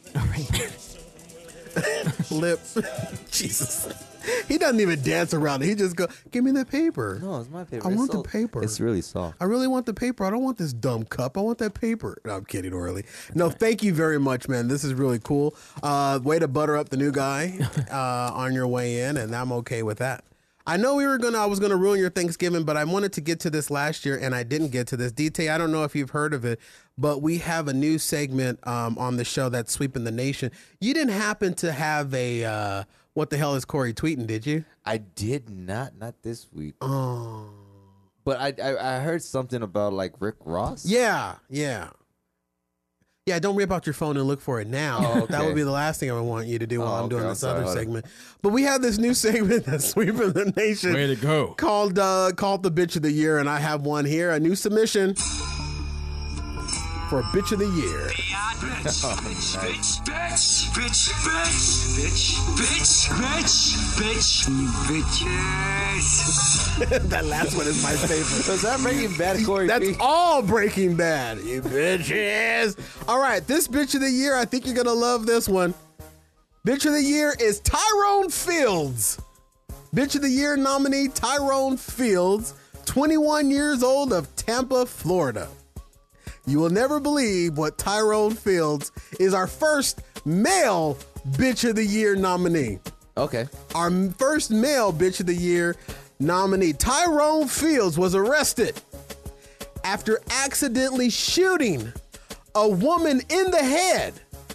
Lip. Jesus. He doesn't even dance around it. He just go, give me that paper. No, it's my paper. I It's want so- the paper. It's really soft. I really want the paper. I don't want this dumb cup. I want that paper. No, I'm kidding, Orly. No, thank you very much, man. This is really cool. Uh, way to butter up the new guy uh, on your way in, and I'm okay with that. I know we were gonna. I was gonna ruin your Thanksgiving, but I wanted to get to this last year, and I didn't get to this. D T, I don't know if you've heard of it, but we have a new segment um, on the show that's sweeping the nation. You didn't happen to have a uh, what the hell is Corey tweeting? Did you? I did not. Not this week. Oh, but I, I I heard something about like Rick Ross. Yeah, yeah. Yeah, don't rip out your phone and look for it now. Oh, okay. That would be the last thing I would want you to do while Oh, I'm doing okay. this I'm sorry. other Hold on. segment. But we have this new segment that's sweeping the nation. Way to go. Called, uh, called the Bitch of the Year, and I have one here, a new submission for Bitch of the Year. Bitch, bitch, bitch, bitch, bitch, bitch, bitch, bitch, bitch, bitches. That last one is my favorite. Was that Breaking Bad, Corey? That's B? all Breaking Bad, you bitches. All right, this Bitch of the Year, I think you're going to love this one. Bitch of the Year is Tyrone Fields. Bitch of the Year nominee Tyrone Fields, twenty-one years old, of Tampa, Florida. You will never believe what Tyrone Fields is our first male Bitch of the Year nominee. Okay. Our first male Bitch of the Year nominee. Tyrone Fields was arrested after accidentally shooting a woman in the head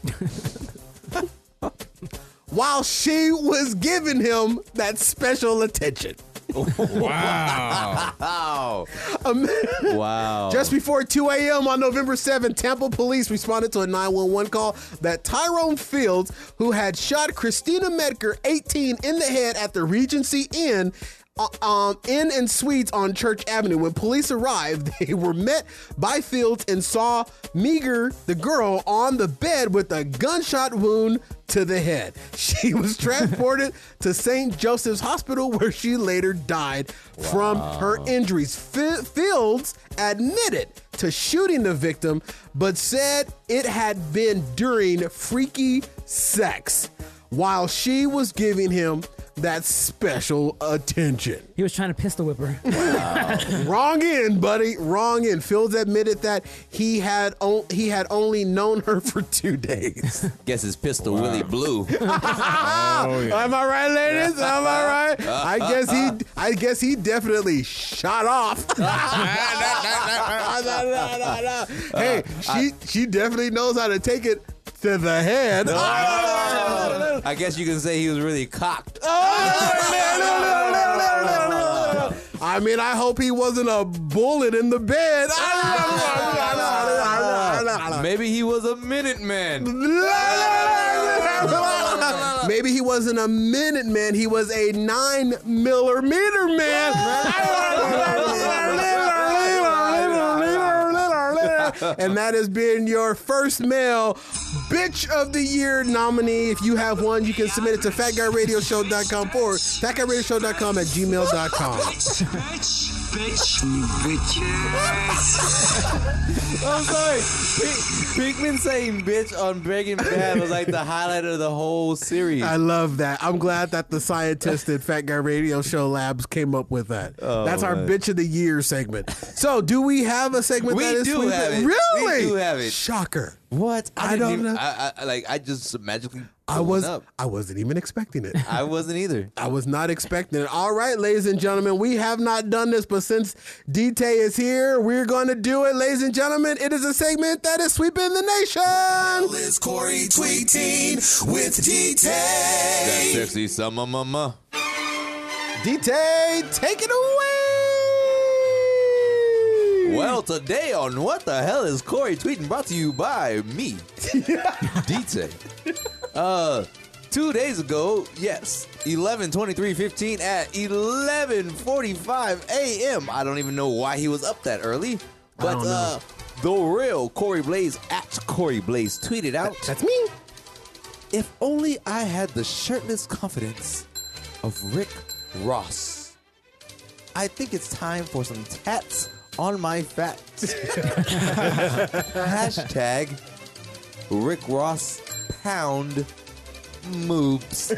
while she was giving him that special attention. Wow. Wow. Um, Wow. Just before two a.m. on November seventh, Tampa police responded to a nine one one call that Tyrone Fields, who had shot Christina Medker, eighteen, in the head at the Regency Inn, uh, um, Inn and Suites on Church Avenue. When police arrived, they were met by Fields and saw Meager, the girl, on the bed with a gunshot wound to the head. She was transported to Saint Joseph's Hospital, where she later died from her injuries. F- Fields admitted to shooting the victim, but said it had been during freaky sex while she was giving him that special attention. He was trying to pistol whip her. Wow. Wrong end, buddy. Wrong end. Fields admitted that he had o- he had only known her for two days. Guess his pistol really blew. Oh, yeah. Am I right, ladies? Am I right? I guess he I guess he definitely shot off. Hey, she she definitely knows how to take it to the head. I guess you can say he was really cocked. I mean, I hope he wasn't a bullet in the bed. Maybe he was a minute man. Maybe he wasn't a minute man. He was a nine millimeter man. And that has been your first male Bitch of the Year nominee. If you have one, you can submit it to fat guy radio show dot com or fat guy radio show dot com at gmail dot com. Bitch, bitch, bitches. I'm sorry. Pe- Pinkman saying bitch on Breaking Bad was like the highlight of the whole series. I love that. I'm glad that the scientists at Fat Guy Radio Show Labs came up with that. Oh, That's our man. Bitch of the Year segment. So, do we have a segment We that is do sweet? have it. Really? We do have it. Shocker. What? I didn't don't even- know. I, I like. I just magically. I pulled was it up. I wasn't even expecting it. I wasn't either. I was not expecting it. All right, ladies and gentlemen, we have not done this, but since D T is here, we're going to do it. Ladies and gentlemen, it is a segment that is sweeping the nation. Liz Corey tweeting with D T. That sexy summer mama. D T, take it away. Well, today on What the Hell is Corey Tweeting, brought to you by me, D T. Uh, two days ago, yes, eleven twenty-three fifteen at eleven forty-five a.m. I don't even know why he was up that early, but don't know. uh, the real Corey Blaze at Corey Blaze tweeted out, That's me. "If only I had the shirtless confidence of Rick Ross. I think it's time for some tats on my fat." Hashtag Rick Ross pound moves.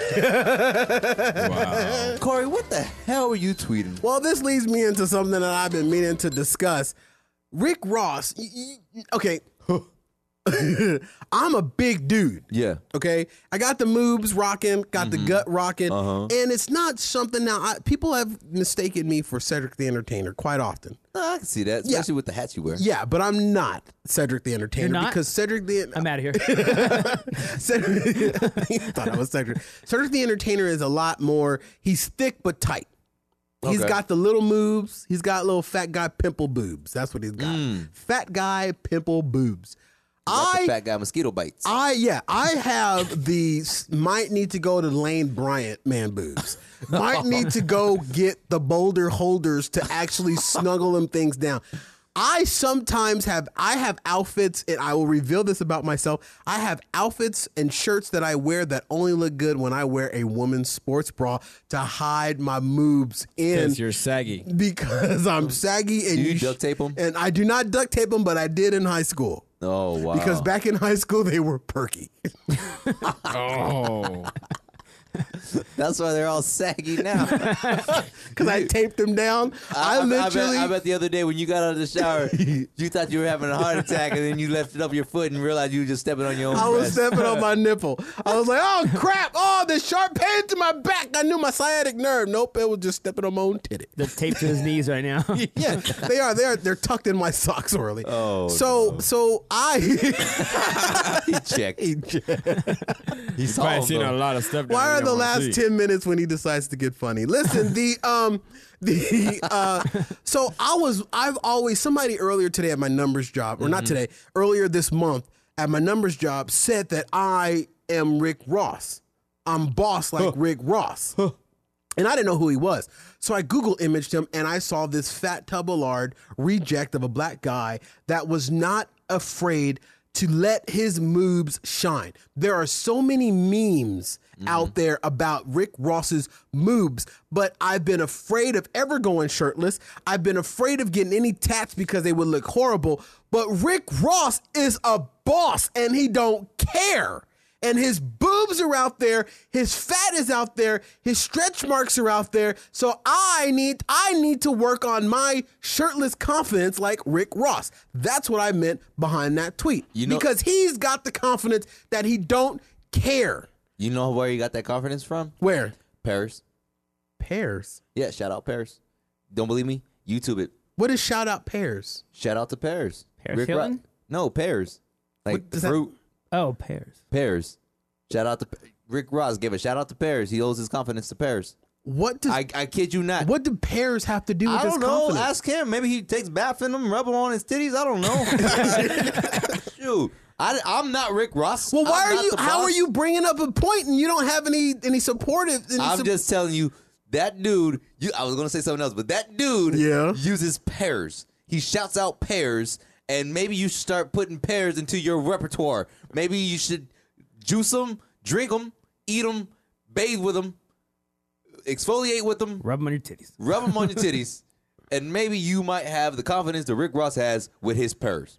Wow. Corey, what the hell were you tweeting? Well, this leads me into something that I've been meaning to discuss. Rick Ross, y- y- okay, I'm a big dude. Yeah. Okay. I got the moves rocking, got Mm-hmm. the gut rocking, Uh-huh. and it's not something now. I, people have mistaken me for Cedric the Entertainer quite often. I can see that, especially with the hats you wear. Yeah, but I'm not Cedric the Entertainer You're not? because Cedric the I'm out of here. Cedric, thought I was Cedric. Cedric the Entertainer is a lot more. He's thick but tight. He's Okay. got the little moves. He's got little fat guy pimple boobs. That's what he's got. Fat guy pimple boobs. Got I the fat guy mosquito bites. I yeah, I have the s- might need to go to Lane Bryant man boobs. Might need to go get the boulder holders to actually snuggle them things down. I sometimes have I have outfits, and I will reveal this about myself. I have outfits and shirts that I wear that only look good when I wear a woman's sports bra to hide my moobs in. Because you're saggy. Because I'm saggy and Do you sh- duct tape 'em? And I do not duct tape them, but I did in high school. Oh, wow. Because back in high school, they were perky. Oh. That's why they're all saggy now. Because I taped them down. I, I, I, literally. bet, I bet the other day when you got out of the shower, you thought you were having a heart attack, and then you lifted up your foot and realized you were just stepping on your own I was breast. stepping on my nipple. I was like, oh, crap. Oh, the sharp pain to my back. I knew my sciatic nerve. Nope, it was just stepping on my own titty. They're taped to his knees right now. Yeah, they are. They are. They're tucked in my socks early. Oh, so, so I. he checked. he checked. He saw Probably him, seen though. a lot of stuff. that Why we are don't the wanna last see. ten minutes when he decides to get funny? Listen, the um the uh so I was I've always somebody earlier today at my numbers job, or not today, earlier this month at my numbers job said that I am Rick Ross. I'm boss like Rick Ross. And I didn't know who he was. So I Google imaged him and I saw this fat tubblard reject of a black guy that was not afraid to let his moves shine. There are so many memes out there about Rick Ross's moves, but I've been afraid of ever going shirtless. I've been afraid of getting any tats because they would look horrible. But Rick Ross is a boss and he don't care. And his boobs are out there, his fat is out there, his stretch marks are out there. So I need I need to work on my shirtless confidence like Rick Ross. That's what I meant behind that tweet. You know- because he's got the confidence that he don't care. You know where you got that confidence from? Where? Paris. Pears. Yeah, shout out Paris. Don't believe me? YouTube it. What is shout out pears? Shout out to Paris. Paris Rick Hilton? Ross. No, pears. Like What the does that- fruit. Oh, pears. Pears. Shout out to Rick Ross. Gave a shout out to Paris. He owes his confidence to Paris. What does I, I kid you not. what do pears have to do with I his don't know. confidence? Ask him. Maybe he takes bath in them, rub them on his titties. I don't know. Shoot. I, I'm not Rick Ross. Well, why I'm are not you? the How boss. are you bringing up a point and you don't have any any supportive? Any I'm sup- just telling you that dude. You, I was gonna say something else, but that dude Yeah. uses pears. He shouts out pears, and maybe you should start putting pears into your repertoire. Maybe you should juice them, drink them, eat them, bathe with them, exfoliate with them, Rub them on your titties. rub them on your titties, and maybe you might have the confidence that Rick Ross has with his pears.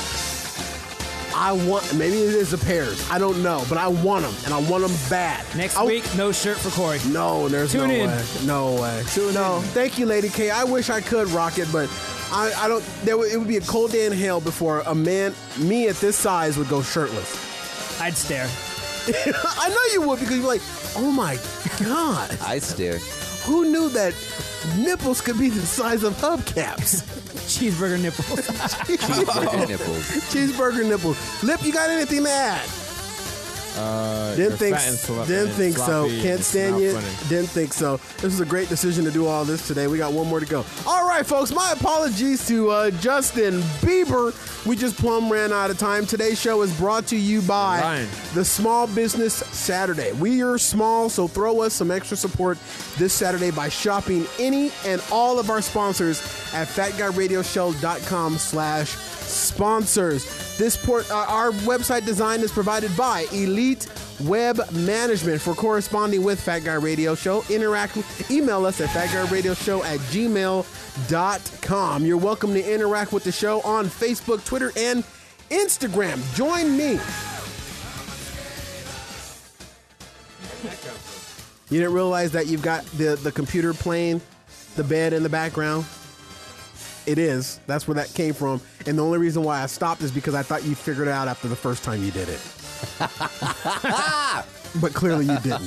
I want maybe it is the pears. I don't know, but I want them and I want them bad. Next I- week, no shirt for Corey. No, there's Tune no in. way. No way. no. Thank you, Lady K. I wish I could rock it, but I, I don't. There would, it would be a cold day in hell before a man, me at this size, would go shirtless. I'd stare. I know you would because you're like, oh my god, I stare. who knew that nipples could be the size of hubcaps? Cheeseburger nipples. Cheeseburger nipples. Cheeseburger nipples. Lip, you got anything to add? Uh, Didn't you're think, fat and slo- didn't and think so. sloppy. Can't It's stand not you. funny. Didn't think so. This was a great decision to do all this today. We got one more to go. All right, folks. My apologies to uh, Justin Bieber. We just plumb ran out of time. Today's show is brought to you by Ryan. the Small Business Saturday. We are small, so throw us some extra support this Saturday by shopping any and all of our sponsors at fat guy radio show dot com slash sponsors. This port, uh, our website design is provided by Elite Web Management. For corresponding with Fat Guy Radio Show, interact, email us at fat guy radio show at gmail dot com. You're welcome to interact with the show on Facebook, Twitter, and Instagram. Join me. You didn't realize that you've got the, the computer playing the bed in the background? It is. That's where that came from. And the only reason why I stopped is because I thought you figured it out after the first time you did it. But clearly you didn't.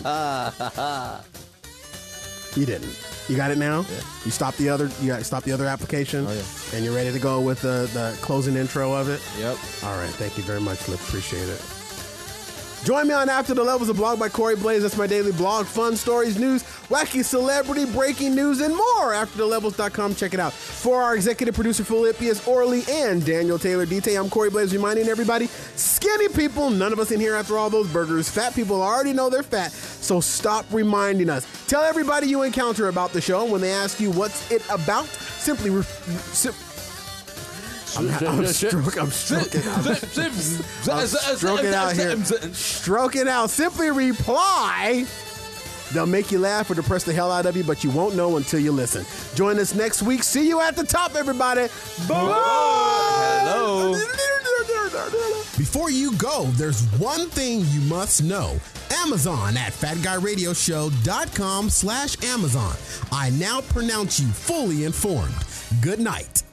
You didn't. You got it now? Yeah. You stopped the other you got stop the other application? Oh, yeah. And you're ready to go with the, the closing intro of it? Yep. All right. Thank you very much, Lip. Appreciate it. Join me on After the Levels, a blog by Corey Blaze. That's my daily blog. Fun stories, news, wacky celebrity, breaking news, and more. after the levels dot com. Check it out. For our executive producer, Philippius Orley, and Daniel Taylor Dite, I'm Corey Blaze, reminding everybody, skinny people, none of us in here after all those burgers. Fat people already know they're fat, so stop reminding us. Tell everybody you encounter about the show. When they ask you what's it about, simply... Re- sim- I'm, I'm, stroke, I'm stroking. I'm, I'm stroking out here. Stroking out. Simply reply. They'll make you laugh or depress the hell out of you, but you won't know until you listen. Join us next week. See you at the top, everybody. Bye. Hello. Before you go, there's one thing you must know. Amazon at fat guy radio show dot com slash Amazon. I now pronounce you fully informed. Good night.